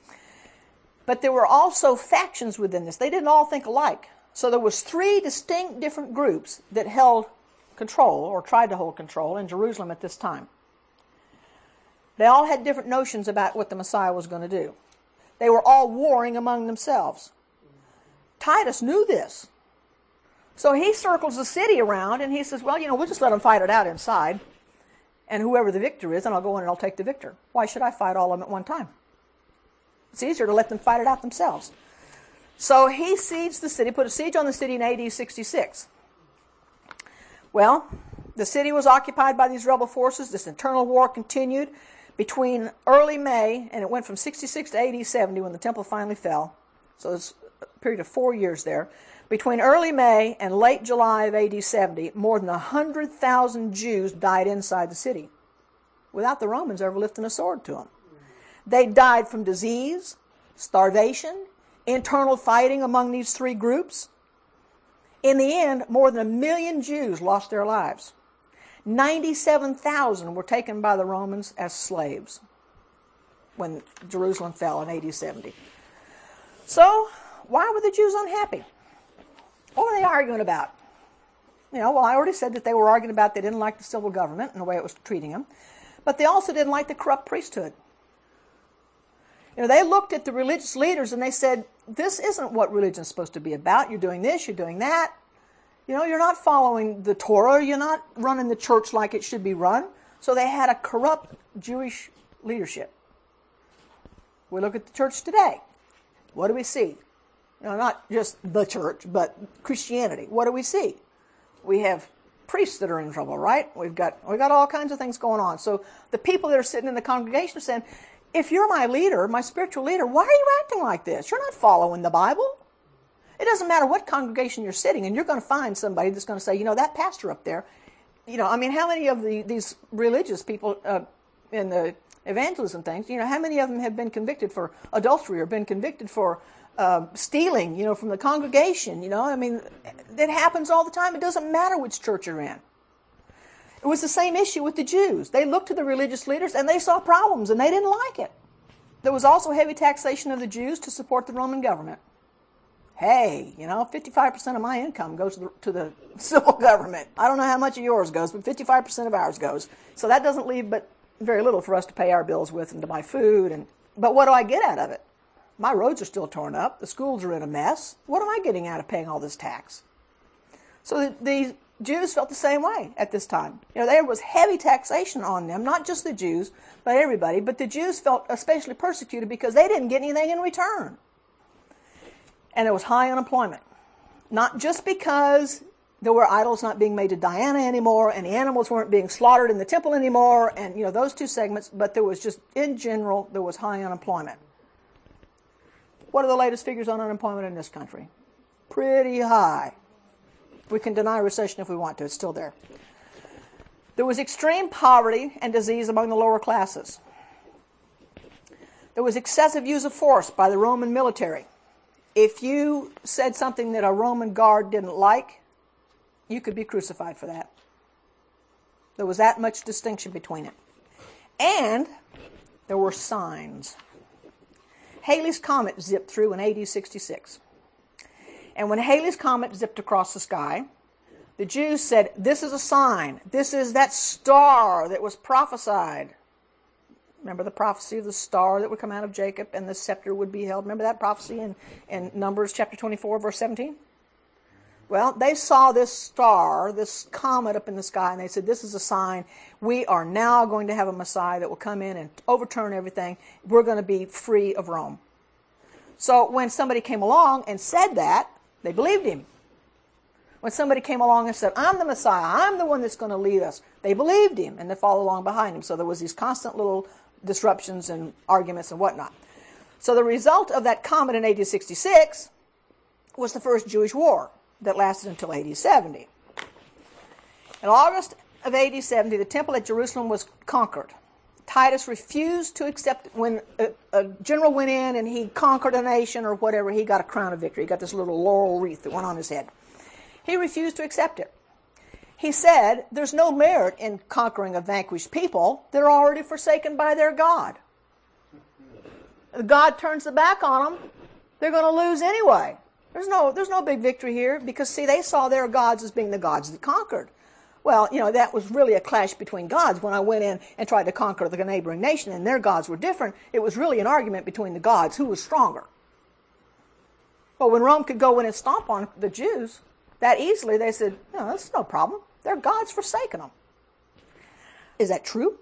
But there were also factions within this. They didn't all think alike. So there was three distinct different groups that held control or tried to hold control in Jerusalem at this time. They all had different notions about what the Messiah was going to do. They were all warring among themselves. Titus knew this. So he circles the city around and he says, well, you know, we'll just let them fight it out inside. And whoever the victor is, and I'll go in and I'll take the victor. Why should I fight all of them at one time? It's easier to let them fight it out themselves. So he sieged the city, put a siege on the city in A D sixty-six. Well, the city was occupied by these rebel forces. This internal war continued between early May, and it went from sixty-six to A D seventy when the temple finally fell. So it was a period of four years there. Between early May and late July of A D seventy, more than one hundred thousand Jews died inside the city without the Romans ever lifting a sword to them. They died from disease, starvation, internal fighting among these three groups. In the end, more than a million Jews lost their lives. ninety-seven thousand were taken by the Romans as slaves when Jerusalem fell in A D seventy. So, why were the Jews unhappy? What were they arguing about? You know, well, I already said that they were arguing about they didn't like the civil government and the way it was treating them, but they also didn't like the corrupt priesthood. You know, they looked at the religious leaders and they said, this isn't what religion's supposed to be about. You're doing this, you're doing that. You know, you're not following the Torah. You're not running the church like it should be run. So they had a corrupt Jewish leadership. We look at the church today. What do we see? You know, not just the church, but Christianity. What do we see? We have priests that are in trouble, right? We've got we've got all kinds of things going on. So the people that are sitting in the congregation are saying, if you're my leader, my spiritual leader, why are you acting like this? You're not following the Bible. It doesn't matter what congregation you're sitting in, you're going to find somebody that's going to say, you know, that pastor up there, you know, I mean, how many of the, these religious people uh, in the evangelism things, you know, how many of them have been convicted for adultery or been convicted for uh, stealing, you know, from the congregation, you know? I mean, that happens all the time. It doesn't matter which church you're in. It was the same issue with the Jews. They looked to the religious leaders and they saw problems and they didn't like it. There was also heavy taxation of the Jews to support the Roman government. Hey, you know, fifty-five percent of my income goes to the, to the civil government. I don't know how much of yours goes, but fifty-five percent of ours goes. So that doesn't leave but very little for us to pay our bills with and to buy food. And but what do I get out of it? My roads are still torn up. The schools are in a mess. What am I getting out of paying all this tax? So the, the Jews felt the same way at this time. You know, there was heavy taxation on them, not just the Jews, but everybody. But the Jews felt especially persecuted because they didn't get anything in return. And there was high unemployment. Not just because there were idols not being made to Diana anymore and the animals weren't being slaughtered in the temple anymore and, you know, those two segments, but there was just, in general, there was high unemployment. What are the latest figures on unemployment in this country? Pretty high. We can deny recession if we want to. It's still there. There was extreme poverty and disease among the lower classes. There was excessive use of force by the Roman military. If you said something that a Roman guard didn't like, you could be crucified for that. There was that much distinction between it. And there were signs. Halley's Comet zipped through in A D sixty-six. And when Halley's Comet zipped across the sky, the Jews said, this is a sign. This is that star that was prophesied. Remember the prophecy of the star that would come out of Jacob and the scepter would be held? Remember that prophecy in, in Numbers chapter twenty-four, verse seventeen? Well, they saw this star, this comet up in the sky, and they said, this is a sign. We are now going to have a Messiah that will come in and overturn everything. We're going to be free of Rome. So when somebody came along and said that, they believed him. When somebody came along and said, I'm the Messiah, I'm the one that's going to lead us, they believed him, and they followed along behind him. So there was these constant little disruptions and arguments and whatnot. So the result of that comet in A D sixty-six was the first Jewish war that lasted until A D seventy. In August of A D seventy, the temple at Jerusalem was conquered. Titus refused to accept, when a, a general went in and he conquered a nation or whatever, he got a crown of victory. He got this little laurel wreath that went on his head. He refused to accept it. He said, there's no merit in conquering a vanquished people. They're already forsaken by their God. If God turns the back on them, they're going to lose anyway. There's no, there's no big victory here because, see, they saw their gods as being the gods that conquered. Well, you know, that was really a clash between gods. When I went in and tried to conquer the neighboring nation and their gods were different, it was really an argument between the gods. Who was stronger? Well, when Rome could go in and stomp on the Jews that easily, they said, no, that's no problem. Their God's forsaken them. Is that true?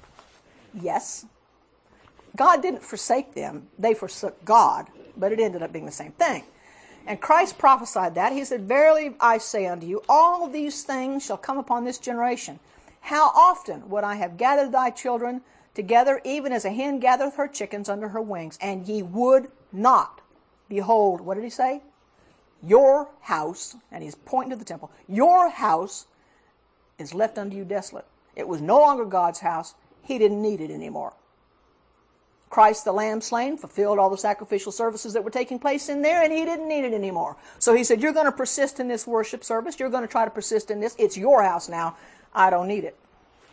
Yes. God didn't forsake them. They forsook God, but it ended up being the same thing. And Christ prophesied that. He said, verily I say unto you, all these things shall come upon this generation. How often would I have gathered thy children together, even as a hen gathereth her chickens under her wings, and ye would not. Behold, what did he say? Your house, and he's pointing to the temple, your house is left unto you desolate. It was no longer God's house. He didn't need it anymore. Christ the Lamb slain fulfilled all the sacrificial services that were taking place in there, and he didn't need it anymore. So he said, you're going to persist in this worship service. You're going to try to persist in this. It's your house now. I don't need it.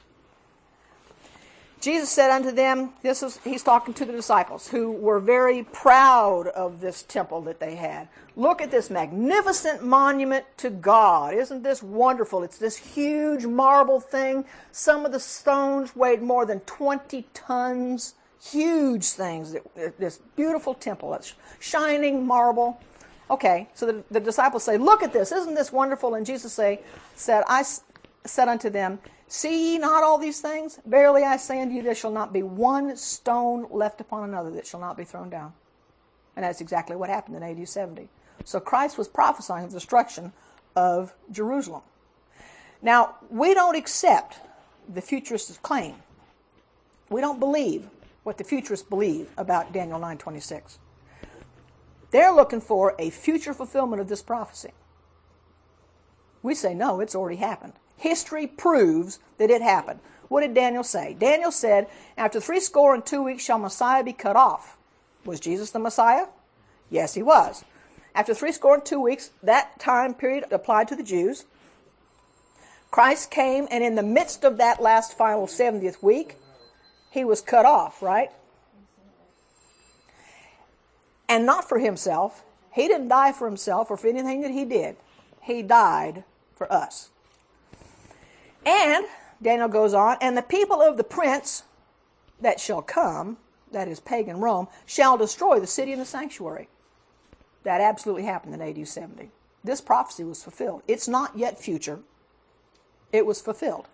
Jesus said unto them, this is, he's talking to the disciples who were very proud of this temple that they had. Look at this magnificent monument to God. Isn't this wonderful? It's this huge marble thing. Some of the stones weighed more than twenty tons. Huge things. This beautiful temple. It's shining marble. Okay, so the, the disciples say, look at this. Isn't this wonderful? And Jesus say, said, I said unto them, see ye not all these things? Verily I say unto you, there shall not be one stone left upon another that shall not be thrown down. And that's exactly what happened in A D seventy. So Christ was prophesying the destruction of Jerusalem. Now, we don't accept the futurists' claim. We don't believe what the futurists believe about Daniel nine twenty-six. They're looking for a future fulfillment of this prophecy. We say, no, it's already happened. History proves that it happened. What did Daniel say? Daniel said, after three score and two weeks shall Messiah be cut off. Was Jesus the Messiah? Yes, he was. After three score and two weeks, that time period applied to the Jews. Christ came, and in the midst of that last final seventieth week, he was cut off, right? And not for himself. He didn't die for himself or for anything that he did. He died for us. And, Daniel goes on, and the people of the prince that shall come, that is pagan Rome, shall destroy the city and the sanctuary. That absolutely happened in A D seventy. This prophecy was fulfilled. It's not yet future. It was fulfilled.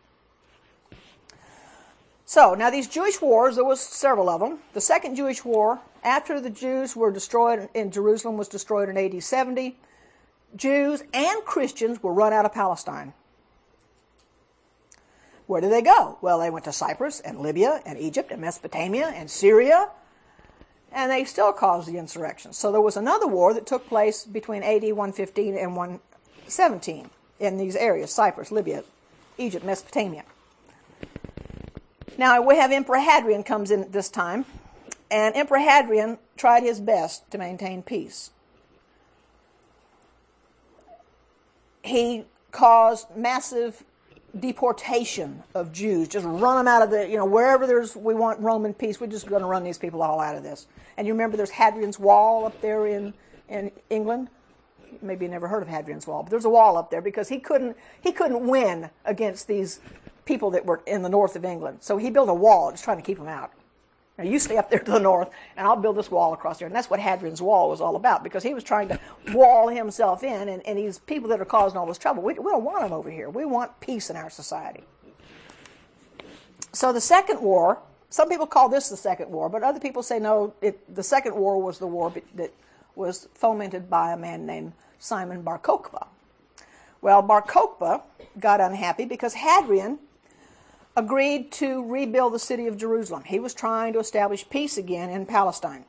So, now these Jewish wars, there was several of them. The second Jewish war, after the Jews were destroyed in Jerusalem, was destroyed in A D seventy, Jews and Christians were run out of Palestine. Where did they go? Well, they went to Cyprus and Libya and Egypt and Mesopotamia and Syria, and they still caused the insurrection. So there was another war that took place between A D one fifteen and one seventeen in these areas, Cyprus, Libya, Egypt, Mesopotamia. Now we have Emperor Hadrian comes in at this time, and Emperor Hadrian tried his best to maintain peace. He caused massive deportation of Jews, just run them out of the, you know, wherever there's, we want Roman peace, we're just going to run these people all out of this. And you remember there's Hadrian's Wall up there in, in England? Maybe you never heard of Hadrian's Wall, but there's a wall up there because he couldn't, he couldn't win against these people that were in the north of England. So he built a wall just trying to keep them out. Now you stay up there to the north, and I'll build this wall across there. And that's what Hadrian's Wall was all about, because he was trying to wall himself in, and, and these people that are causing all this trouble, we, we don't want them over here. We want peace in our society. So the second war, some people call this the second war, but other people say no, it, the second war was the war that was fomented by a man named Simon Bar Kokhba. Well, Bar Kokhba got unhappy because Hadrian agreed to rebuild the city of Jerusalem. He was trying to establish peace again in Palestine.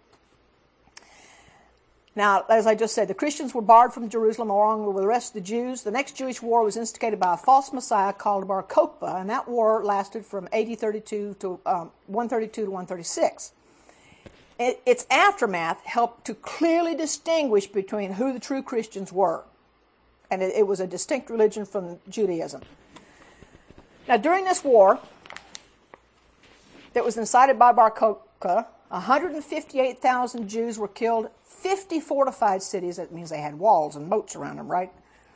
Now, as I just said, the Christians were barred from Jerusalem along with the rest of the Jews. The next Jewish war was instigated by a false Messiah called Bar Kokhba, and that war lasted from A D thirty-two to um, one thirty-two to one thirty-six. It, its aftermath helped to clearly distinguish between who the true Christians were, and it, it was a distinct religion from Judaism. Now, during this war that was incited by Bar Kokhba, one hundred fifty-eight thousand Jews were killed, fifty fortified cities, that means they had walls and moats around them, right?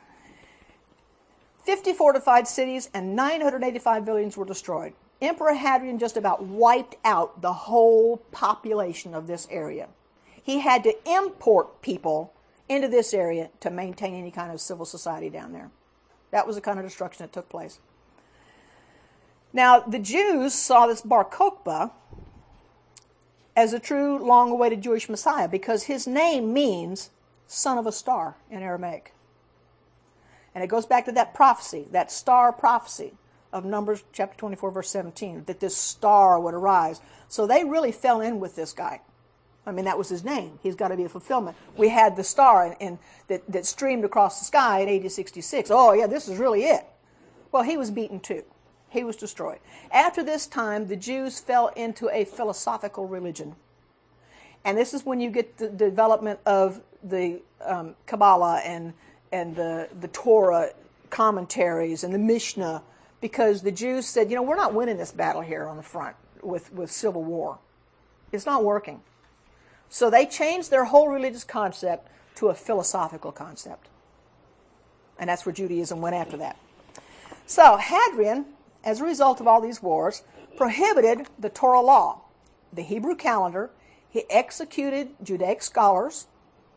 fifty fortified cities and nine hundred eighty-five villages were destroyed. Emperor Hadrian just about wiped out the whole population of this area. He had to import people into this area to maintain any kind of civil society down there. That was the kind of destruction that took place. Now, the Jews saw this Bar Kokhba as a true, long-awaited Jewish Messiah because his name means son of a star in Aramaic. And it goes back to that prophecy, that star prophecy of Numbers chapter twenty-four, verse seventeen, that this star would arise. So they really fell in with this guy. I mean, that was his name. He's got to be a fulfillment. We had the star in, in, that, that streamed across the sky in A D sixty-six. Oh, yeah, this is really it. Well, he was beaten too. He was destroyed. After this time, the Jews fell into a philosophical religion. And this is when you get the development of the um, Kabbalah and, and the, the Torah commentaries and the Mishnah, because the Jews said, you know, we're not winning this battle here on the front with, with civil war. It's not working. So they changed their whole religious concept to a philosophical concept. And that's where Judaism went after that. So Hadrian, as a result of all these wars, prohibited the Torah law, the Hebrew calendar. He executed Judaic scholars.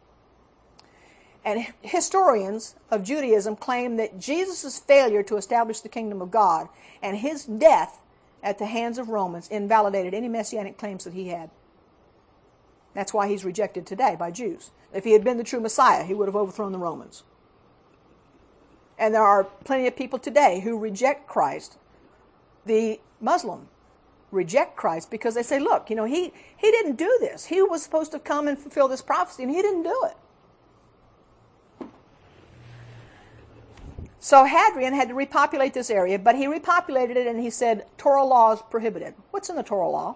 And historians of Judaism claim that Jesus' failure to establish the kingdom of God and his death at the hands of Romans invalidated any messianic claims that he had. That's why he's rejected today by Jews. If he had been the true Messiah, he would have overthrown the Romans. And there are plenty of people today who reject Christ. The Muslim reject Christ because they say, look, you know, he, he didn't do this. He was supposed to come and fulfill this prophecy, and he didn't do it. So Hadrian had to repopulate this area, but he repopulated it and he said, Torah law is prohibited. What's in the Torah law?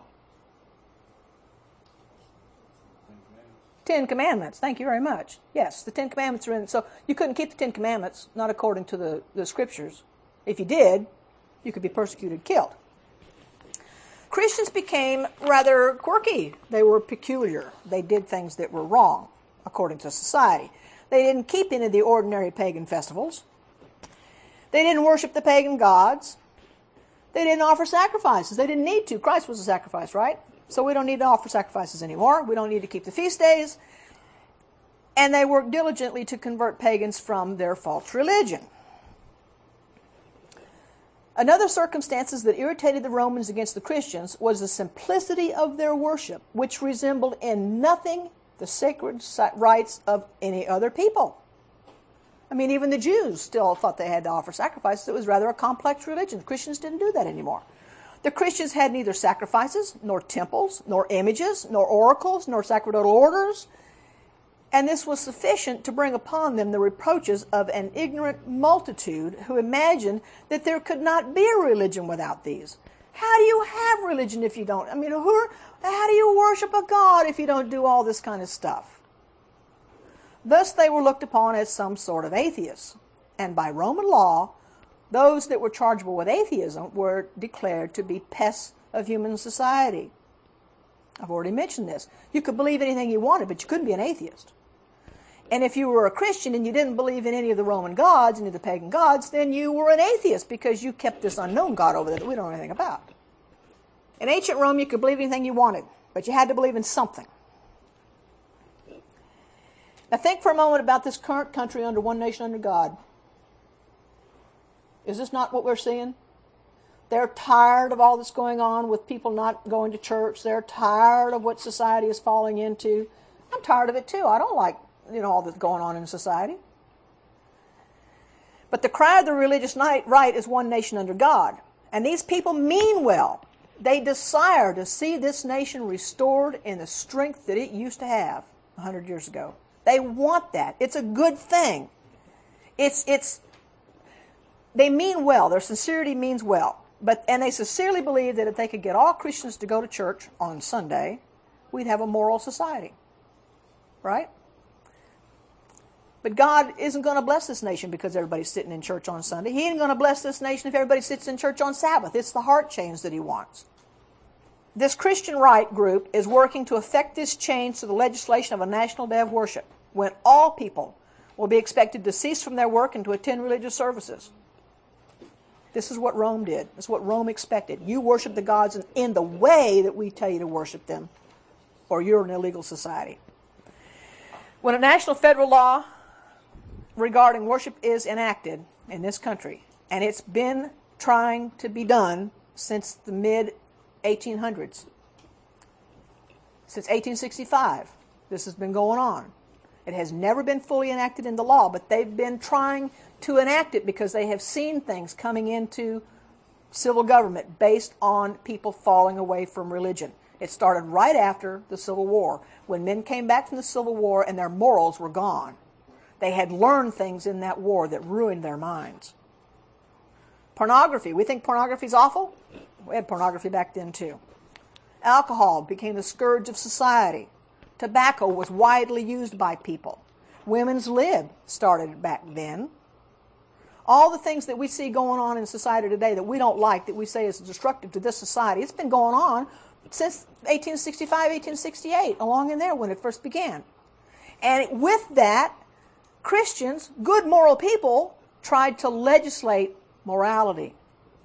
Ten Commandments. Thank you very much. Yes, the Ten Commandments are in. So you couldn't keep the Ten Commandments, not according to the, the Scriptures. If you did, you could be persecuted, killed. Christians became rather quirky. They were peculiar. They did things that were wrong. according to society. They didn't keep any of the ordinary pagan festivals. They didn't worship the pagan gods. They didn't offer sacrifices. They didn't need to. Christ was a sacrifice, right? So we don't need to offer sacrifices anymore. We don't need to keep the feast days. And they worked diligently to convert pagans from their false religion. Another circumstance that irritated the Romans against the Christians was the simplicity of their worship, which resembled in nothing the sacred rites of any other people. I mean, even the Jews still thought they had to offer sacrifices. It was rather a complex religion. Christians didn't do that anymore. The Christians had neither sacrifices, nor temples, nor images, nor oracles, nor sacerdotal orders. And this was sufficient to bring upon them the reproaches of an ignorant multitude who imagined that there could not be a religion without these. How do you have religion if you don't? I mean, who are, how do you worship a God if you don't do all this kind of stuff? Thus they were looked upon as some sort of atheists. And by Roman law, those that were chargeable with atheism were declared to be pests of human society. I've already mentioned this. You could believe anything you wanted, but you couldn't be an atheist. And if you were a Christian and you didn't believe in any of the Roman gods, any of the pagan gods, then you were an atheist because you kept this unknown God over there that we don't know anything about. In ancient Rome, you could believe anything you wanted, but you had to believe in something. Now think for a moment about this current country under one nation under God. Is this not what we're seeing? They're tired of all this going on with people not going to church. They're tired of what society is falling into. I'm tired of it too. I don't like, you know, all that's going on in society. But the cry of the religious right is one nation under God. And these people mean well. They desire to see this nation restored in the strength that it used to have a hundred years ago. They want that. It's a good thing. It's, it's, they mean well. Their sincerity means well. But, and they sincerely believe that if they could get all Christians to go to church on Sunday, we'd have a moral society. Right? But God isn't going to bless this nation because everybody's sitting in church on Sunday. He ain't going to bless this nation if everybody sits in church on Sabbath. It's the heart change that He wants. This Christian right group is working to effect this change to the legislation of a national day of worship, when all people will be expected to cease from their work and to attend religious services. This is what Rome did. This is what Rome expected. You worship the gods in the way that we tell you to worship them, or you're an illegal society. When a national federal law regarding worship is enacted in this country, and it's been trying to be done since the mid eighteen hundreds, since eighteen sixty-five, this has been going on. It has never been fully enacted in the law, but they've been trying to enact it because they have seen things coming into civil government based on people falling away from religion. It started right after the Civil War, when men came back from the Civil War and their morals were gone. They had learned things in that war that ruined their minds. Pornography. We think pornography is awful? We had pornography back then too. Alcohol became the scourge of society. Tobacco was widely used by people. Women's lib started back then. All the things that we see going on in society today that we don't like, that we say is destructive to this society, it's been going on since eighteen sixty-five, eighteen sixty-eight, along in there when it first began. And with that, Christians, good moral people, tried to legislate morality.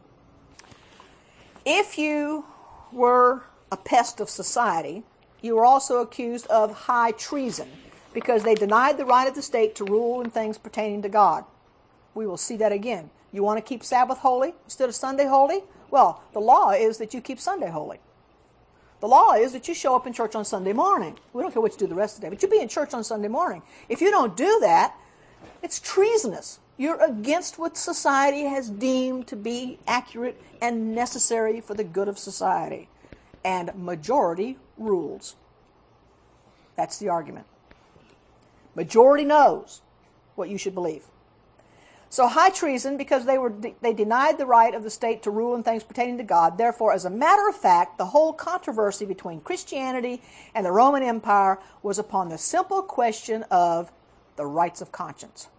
If you were a pest of society, you were also accused of high treason because they denied the right of the state to rule in things pertaining to God. We will see that again. You want to keep Sabbath holy instead of Sunday holy? Well, the law is that you keep Sunday holy. The law is that you show up in church on Sunday morning. We don't care what you do the rest of the day, but you be in church on Sunday morning. If you don't do that, it's treasonous. You're against what society has deemed to be accurate and necessary for the good of society. And majority rules. That's the argument. Majority knows what you should believe. So high treason, because they were they denied the right of the state to rule in things pertaining to God. Therefore, as a matter of fact, the whole controversy between Christianity and the Roman Empire was upon the simple question of the rights of conscience.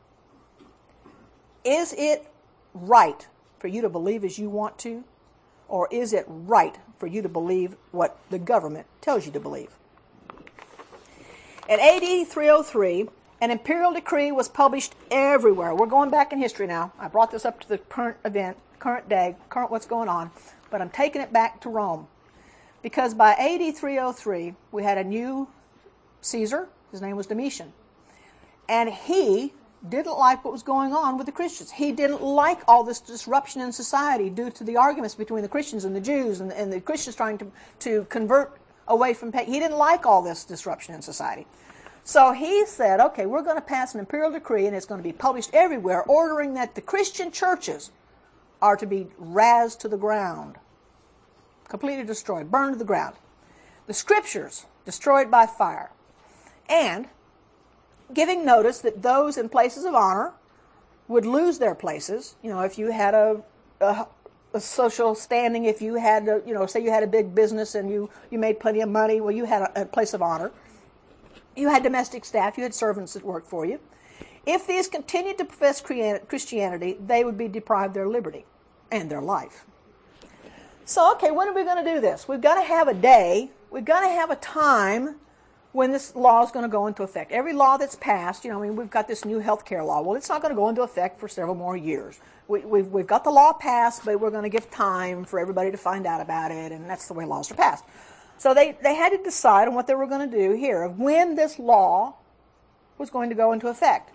Is it right for you to believe as you want to? Or is it right for you to believe what the government tells you to believe? In A D three oh three, an imperial decree was published everywhere. We're going back in history now. I brought this up to the current event, current day, current what's going on, but I'm taking it back to Rome. Because by A D three oh three, we had a new Caesar. His name was Domitian. And he didn't like what was going on with the Christians. He didn't like all this disruption in society due to the arguments between the Christians and the Jews and, and the Christians trying to, to convert away from pagan. He didn't like all this disruption in society. So he said, okay, we're going to pass an imperial decree, and it's going to be published everywhere, ordering that the Christian churches are to be razed to the ground, completely destroyed, burned to the ground. The scriptures destroyed by fire. And giving notice that those in places of honor would lose their places. You know, if you had a, a, a social standing, if you had, a, you know, say you had a big business and you, you made plenty of money, well, you had a, a place of honor. You had domestic staff, you had servants that worked for you. If these continued to profess Christianity, they would be deprived their liberty and their life. So, okay, when are we going to do this? We've got to have a day, we've got to have a time when this law is going to go into effect. Every law that's passed, you know, I mean, we've got this new health care law. Well, it's not going to go into effect for several more years. We, we've, we've got the law passed, but we're going to give time for everybody to find out about it, and that's the way laws are passed. So they, they had to decide on what they were going to do here, of when this law was going to go into effect.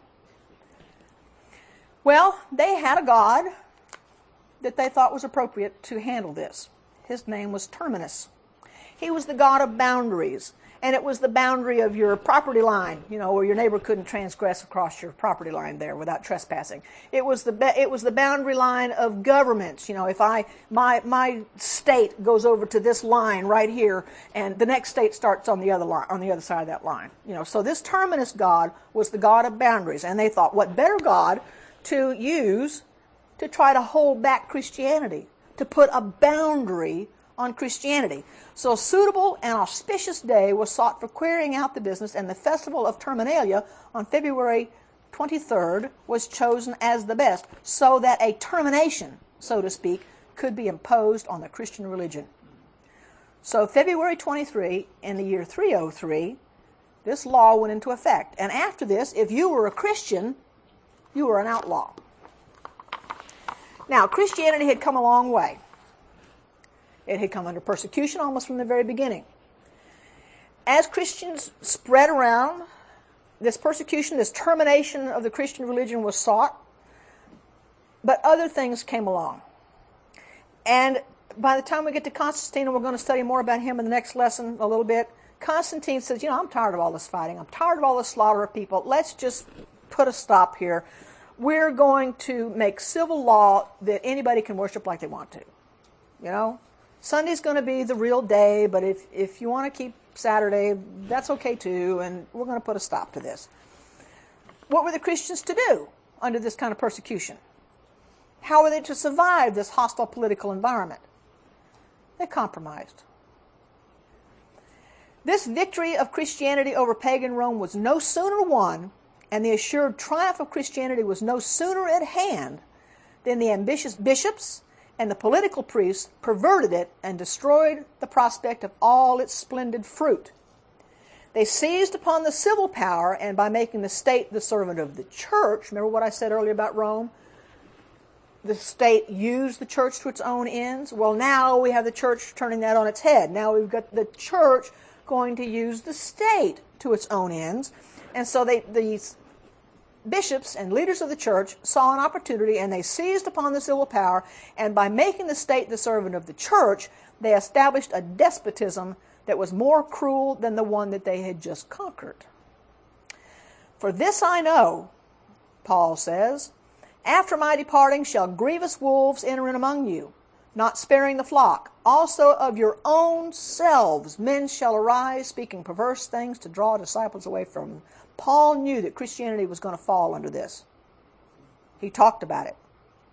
Well, they had a god that they thought was appropriate to handle this. His name was Terminus. He was the god of boundaries. And it was the boundary of your property line, you know, where your neighbor couldn't transgress across your property line there without trespassing. It was the it was the boundary line of governments. You know, if I my my state goes over to this line right here, and the next state starts on the other line, on the other side of that line. You know, so this Terminus god was the god of boundaries, and they thought, what better god to use to try to hold back Christianity, to put a boundary on Christianity. So a suitable and auspicious day was sought for carrying out the business, and the festival of Terminalia on February twenty-third was chosen as the best, so that a termination, so to speak, could be imposed on the Christian religion. So February twenty-third, in the year three oh three, this law went into effect. And after this, if you were a Christian, you were an outlaw. Now, Christianity had come a long way. It had come under persecution almost from the very beginning. As Christians spread around, this persecution, this termination of the Christian religion was sought, but other things came along. And by the time we get to Constantine, and we're going to study more about him in the next lesson a little bit, Constantine says, you know, I'm tired of all this fighting. I'm tired of all this slaughter of people. Let's just put a stop here. We're going to make civil law that anybody can worship like they want to. You know? Sunday's going to be the real day, but if, if you want to keep Saturday, that's okay too, and we're going to put a stop to this. What were the Christians to do under this kind of persecution? How were they to survive this hostile political environment? They compromised. This victory of Christianity over pagan Rome was no sooner won, and the assured triumph of Christianity was no sooner at hand, than the ambitious bishops and the political priests perverted it and destroyed the prospect of all its splendid fruit. They seized upon the civil power, and by making the state the servant of the church, remember what I said earlier about Rome? The state used the church to its own ends. Well, now we have the church turning that on its head. Now we've got the church going to use the state to its own ends. And so they, these bishops and leaders of the church saw an opportunity, and they seized upon the civil power, and by making the state the servant of the church, they established a despotism that was more cruel than the one that they had just conquered. For this I know, Paul says, after my departing shall grievous wolves enter in among you, not sparing the flock. Also of your own selves men shall arise, speaking perverse things to draw disciples away from them. Paul knew that Christianity was going to fall under this. He talked about it.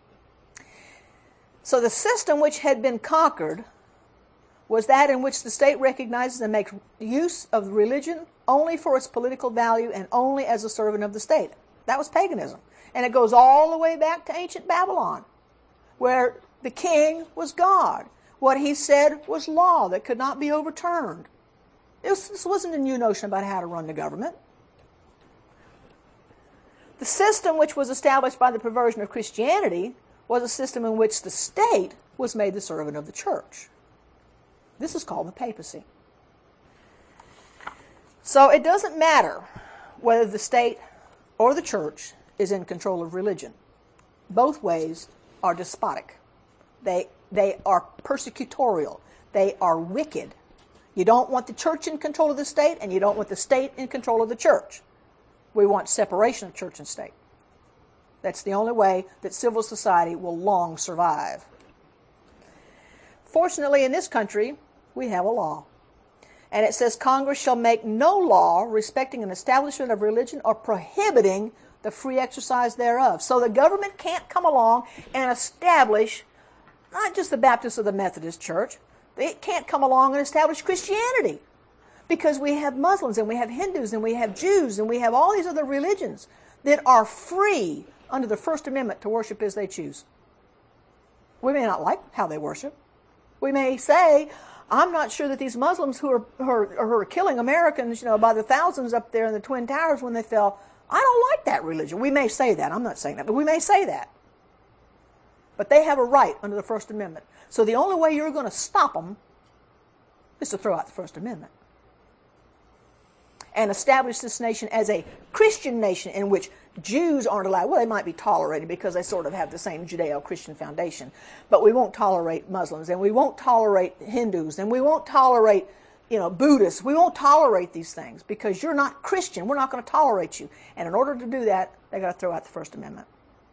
So the system which had been conquered was that in which the state recognizes and makes use of religion only for its political value and only as a servant of the state. That was paganism. And it goes all the way back to ancient Babylon, where the king was God. What he said was law that could not be overturned. It was, this wasn't a new notion about how to run the government. The system which was established by the perversion of Christianity was a system in which the state was made the servant of the church. This is called the papacy. So it doesn't matter whether the state or the church is in control of religion. Both ways are despotic. They, they are persecutorial. They are wicked. You don't want the church in control of the state, and you don't want the state in control of the church. We want separation of church and state. That's the only way that civil society will long survive. Fortunately, in this country, we have a law. And it says, Congress shall make no law respecting an establishment of religion or prohibiting the free exercise thereof. So the government can't come along and establish not just the Baptist or the Methodist Church. It can't come along and establish Christianity. Because we have Muslims and we have Hindus and we have Jews and we have all these other religions that are free under the First Amendment to worship as they choose. We may not like how they worship. We may say, I'm not sure that these Muslims who are, who are, who are killing Americans, you know, by the thousands up there in the Twin Towers when they fell, I don't like that religion. We may say that. I'm not saying that, but we may say that. But they have a right under the First Amendment. So the only way you're going to stop them is to throw out the First Amendment and establish this nation as a Christian nation in which Jews aren't allowed. Well, they might be tolerated because they sort of have the same Judeo-Christian foundation. But we won't tolerate Muslims, and we won't tolerate Hindus, and we won't tolerate, you know, Buddhists. We won't tolerate these things because you're not Christian. We're not going to tolerate you. And in order to do that, they've got to throw out the First Amendment.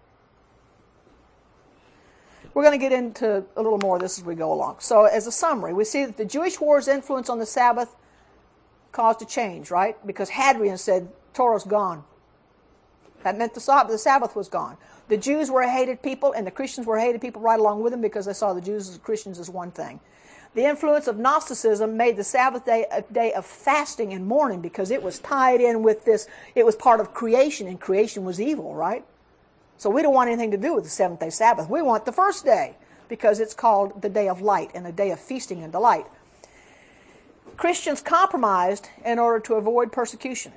We're going to get into a little more of this as we go along. So as a summary, we see that the Jewish war's influence on the Sabbath caused a change, right? Because Hadrian said, Torah's gone. That meant the Sabbath was gone. The Jews were a hated people, and the Christians were a hated people right along with them because they saw the Jews and Christians as one thing. The influence of Gnosticism made the Sabbath day a day of fasting and mourning because it was tied in with this. It was part of creation, and creation was evil, right? So we don't want anything to do with the seventh-day Sabbath. We want the first day because it's called the day of light and a day of feasting and delight. Christians compromised in order to avoid persecution.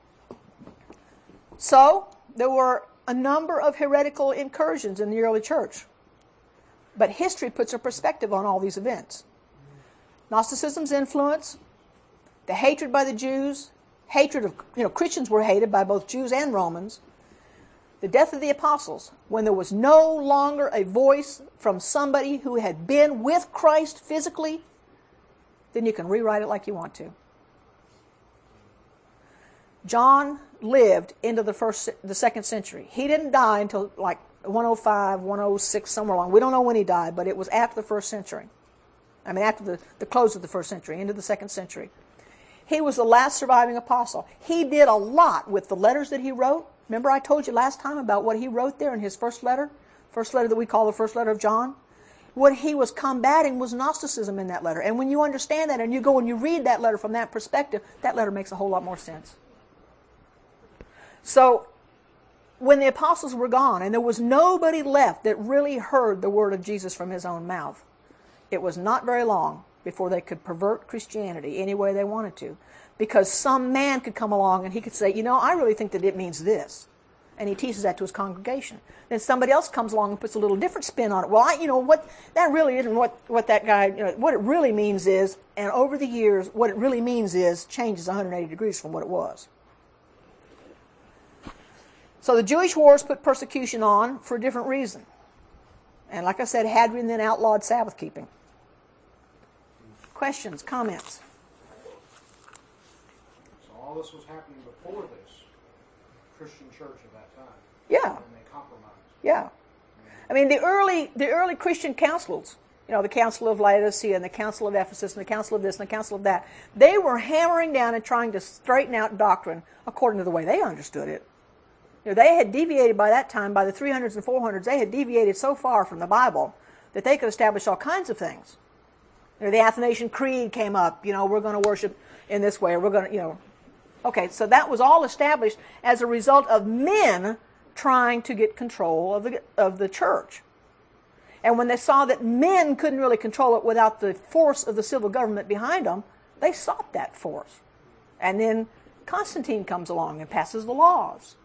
So there were a number of heretical incursions in the early church. But history puts a perspective on all these events. Gnosticism's influence, the hatred by the Jews, hatred of, you know, Christians were hated by both Jews and Romans, the death of the apostles, when there was no longer a voice from somebody who had been with Christ physically, then you can rewrite it like you want to. John lived into the first, the second century. He didn't die until like one oh five, one oh six, somewhere along. We don't know when he died, but it was after the first century. I mean, after the, the close of the first century, into the second century. He was the last surviving apostle. He did a lot with the letters that he wrote. Remember I told you last time about what he wrote there in his first letter? First letter that we call the first letter of John? What he was combating was Gnosticism in that letter. And when you understand that and you go and you read that letter from that perspective, that letter makes a whole lot more sense. So, when the apostles were gone and there was nobody left that really heard the word of Jesus from his own mouth, it was not very long before they could pervert Christianity any way they wanted to. Because some man could come along and he could say, you know, I really think that it means this. And he teaches that to his congregation. Then somebody else comes along and puts a little different spin on it. Well, I, you know, what that really isn't what, what that guy, you know, what it really means is, and over the years, what it really means is changes one hundred eighty degrees from what it was. So the Jewish wars put persecution on for a different reason. And like I said, Hadrian then outlawed Sabbath keeping. Questions, comments? So all this was happening before this Christian church at that time. Yeah. And they compromised. Yeah. I mean, the early the early Christian councils, you know, the Council of Laodicea and the Council of Ephesus and the Council of this and the Council of that, they were hammering down and trying to straighten out doctrine according to the way they understood it. You know, they had deviated by that time, by the three hundreds and four hundreds, they had deviated so far from the Bible that they could establish all kinds of things. You know, the Athanasian Creed came up, you know, we're going to worship in this way, or we're going to, you know. Okay, so that was all established as a result of men trying to get control of the, of the church. And when they saw that men couldn't really control it without the force of the civil government behind them, They sought that for us. And then Constantine comes along and passes the laws.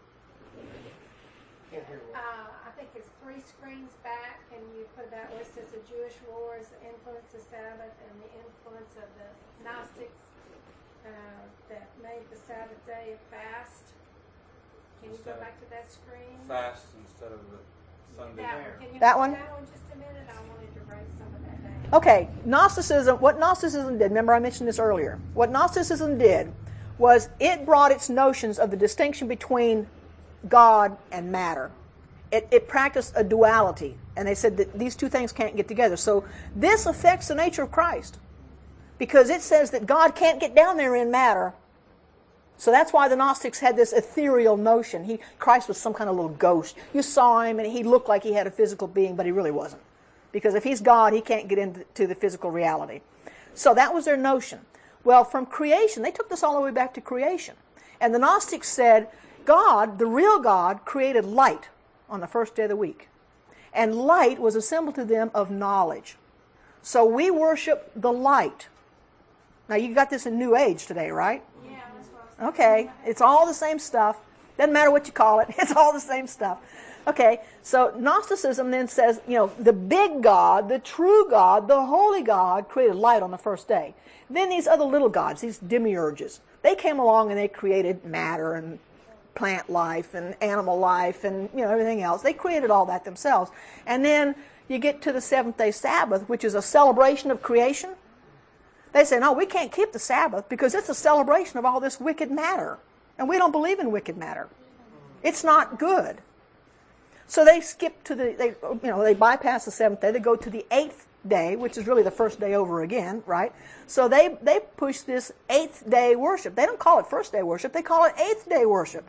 Uh, I think it's three screens back, and you put about where it says the Jewish wars, the influence of Sabbath, and the influence of the Gnostics uh, that made the Sabbath day a fast. Can you go back to that screen? Fast instead of the Sunday. That one. Can you That hold one? that one just a minute? I wanted to write some of that down. Okay, Gnosticism, what Gnosticism did, remember I mentioned this earlier, what Gnosticism did was it brought its notions of the distinction between God and matter. It, it practiced a duality, and they said that these two things can't get together. So this affects the nature of Christ, because it says that God can't get down there in matter. So that's why the Gnostics had this ethereal notion. He, Christ was some kind of little ghost. You saw him, and he looked like he had a physical being, but he really wasn't. Because if he's God, he can't get into the physical reality. So that was their notion. Well, from creation, they took this all the way back to creation. And the Gnostics said, God, the real God, created light on the first day of the week. And light was a symbol to them of knowledge. So we worship the light. Now, you got this in New Age today, right? Yeah, that's what I was Okay, it's all the same stuff. Doesn't matter what you call it. It's all the same stuff. Okay, so Gnosticism then says, you know, the big God, the true God, the holy God created light on the first day. Then these other little gods, these demiurges, they came along and they created matter and plant life and animal life and, you know, everything else. They created all that themselves. And then you get to the seventh day Sabbath, which is a celebration of creation. They say, no, we can't keep the Sabbath because it's a celebration of all this wicked matter. And we don't believe in wicked matter. It's not good. So they skip to the, they, you know, they bypass the seventh day. They go to the eighth day, which is really the first day over again, right? So they, they push this eighth day worship. They don't call it first day worship. They call it eighth day worship.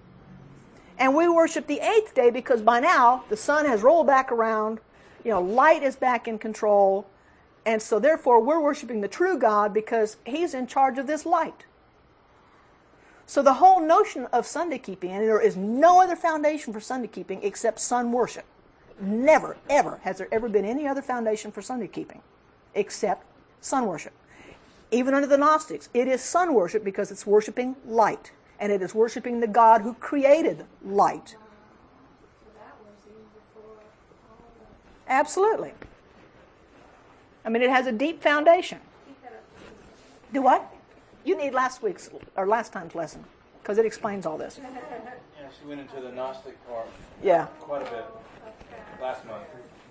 And we worship the eighth day because by now the sun has rolled back around. You know, light is back in control. And so therefore we're worshiping the true God because he's in charge of this light. So the whole notion of Sunday keeping, and there is no other foundation for Sunday keeping except sun worship. Never, ever has there ever been any other foundation for Sunday keeping except sun worship. Even under the Gnostics, it is sun worship because it's worshiping light. And it is worshiping the God who created light. So that was even before all the... Absolutely. I mean, it has a deep foundation. Keep that up. Do what? You need last week's or last time's lesson because it explains all this. Yeah, she went into the Gnostic part Yeah. quite a bit Okay. last month.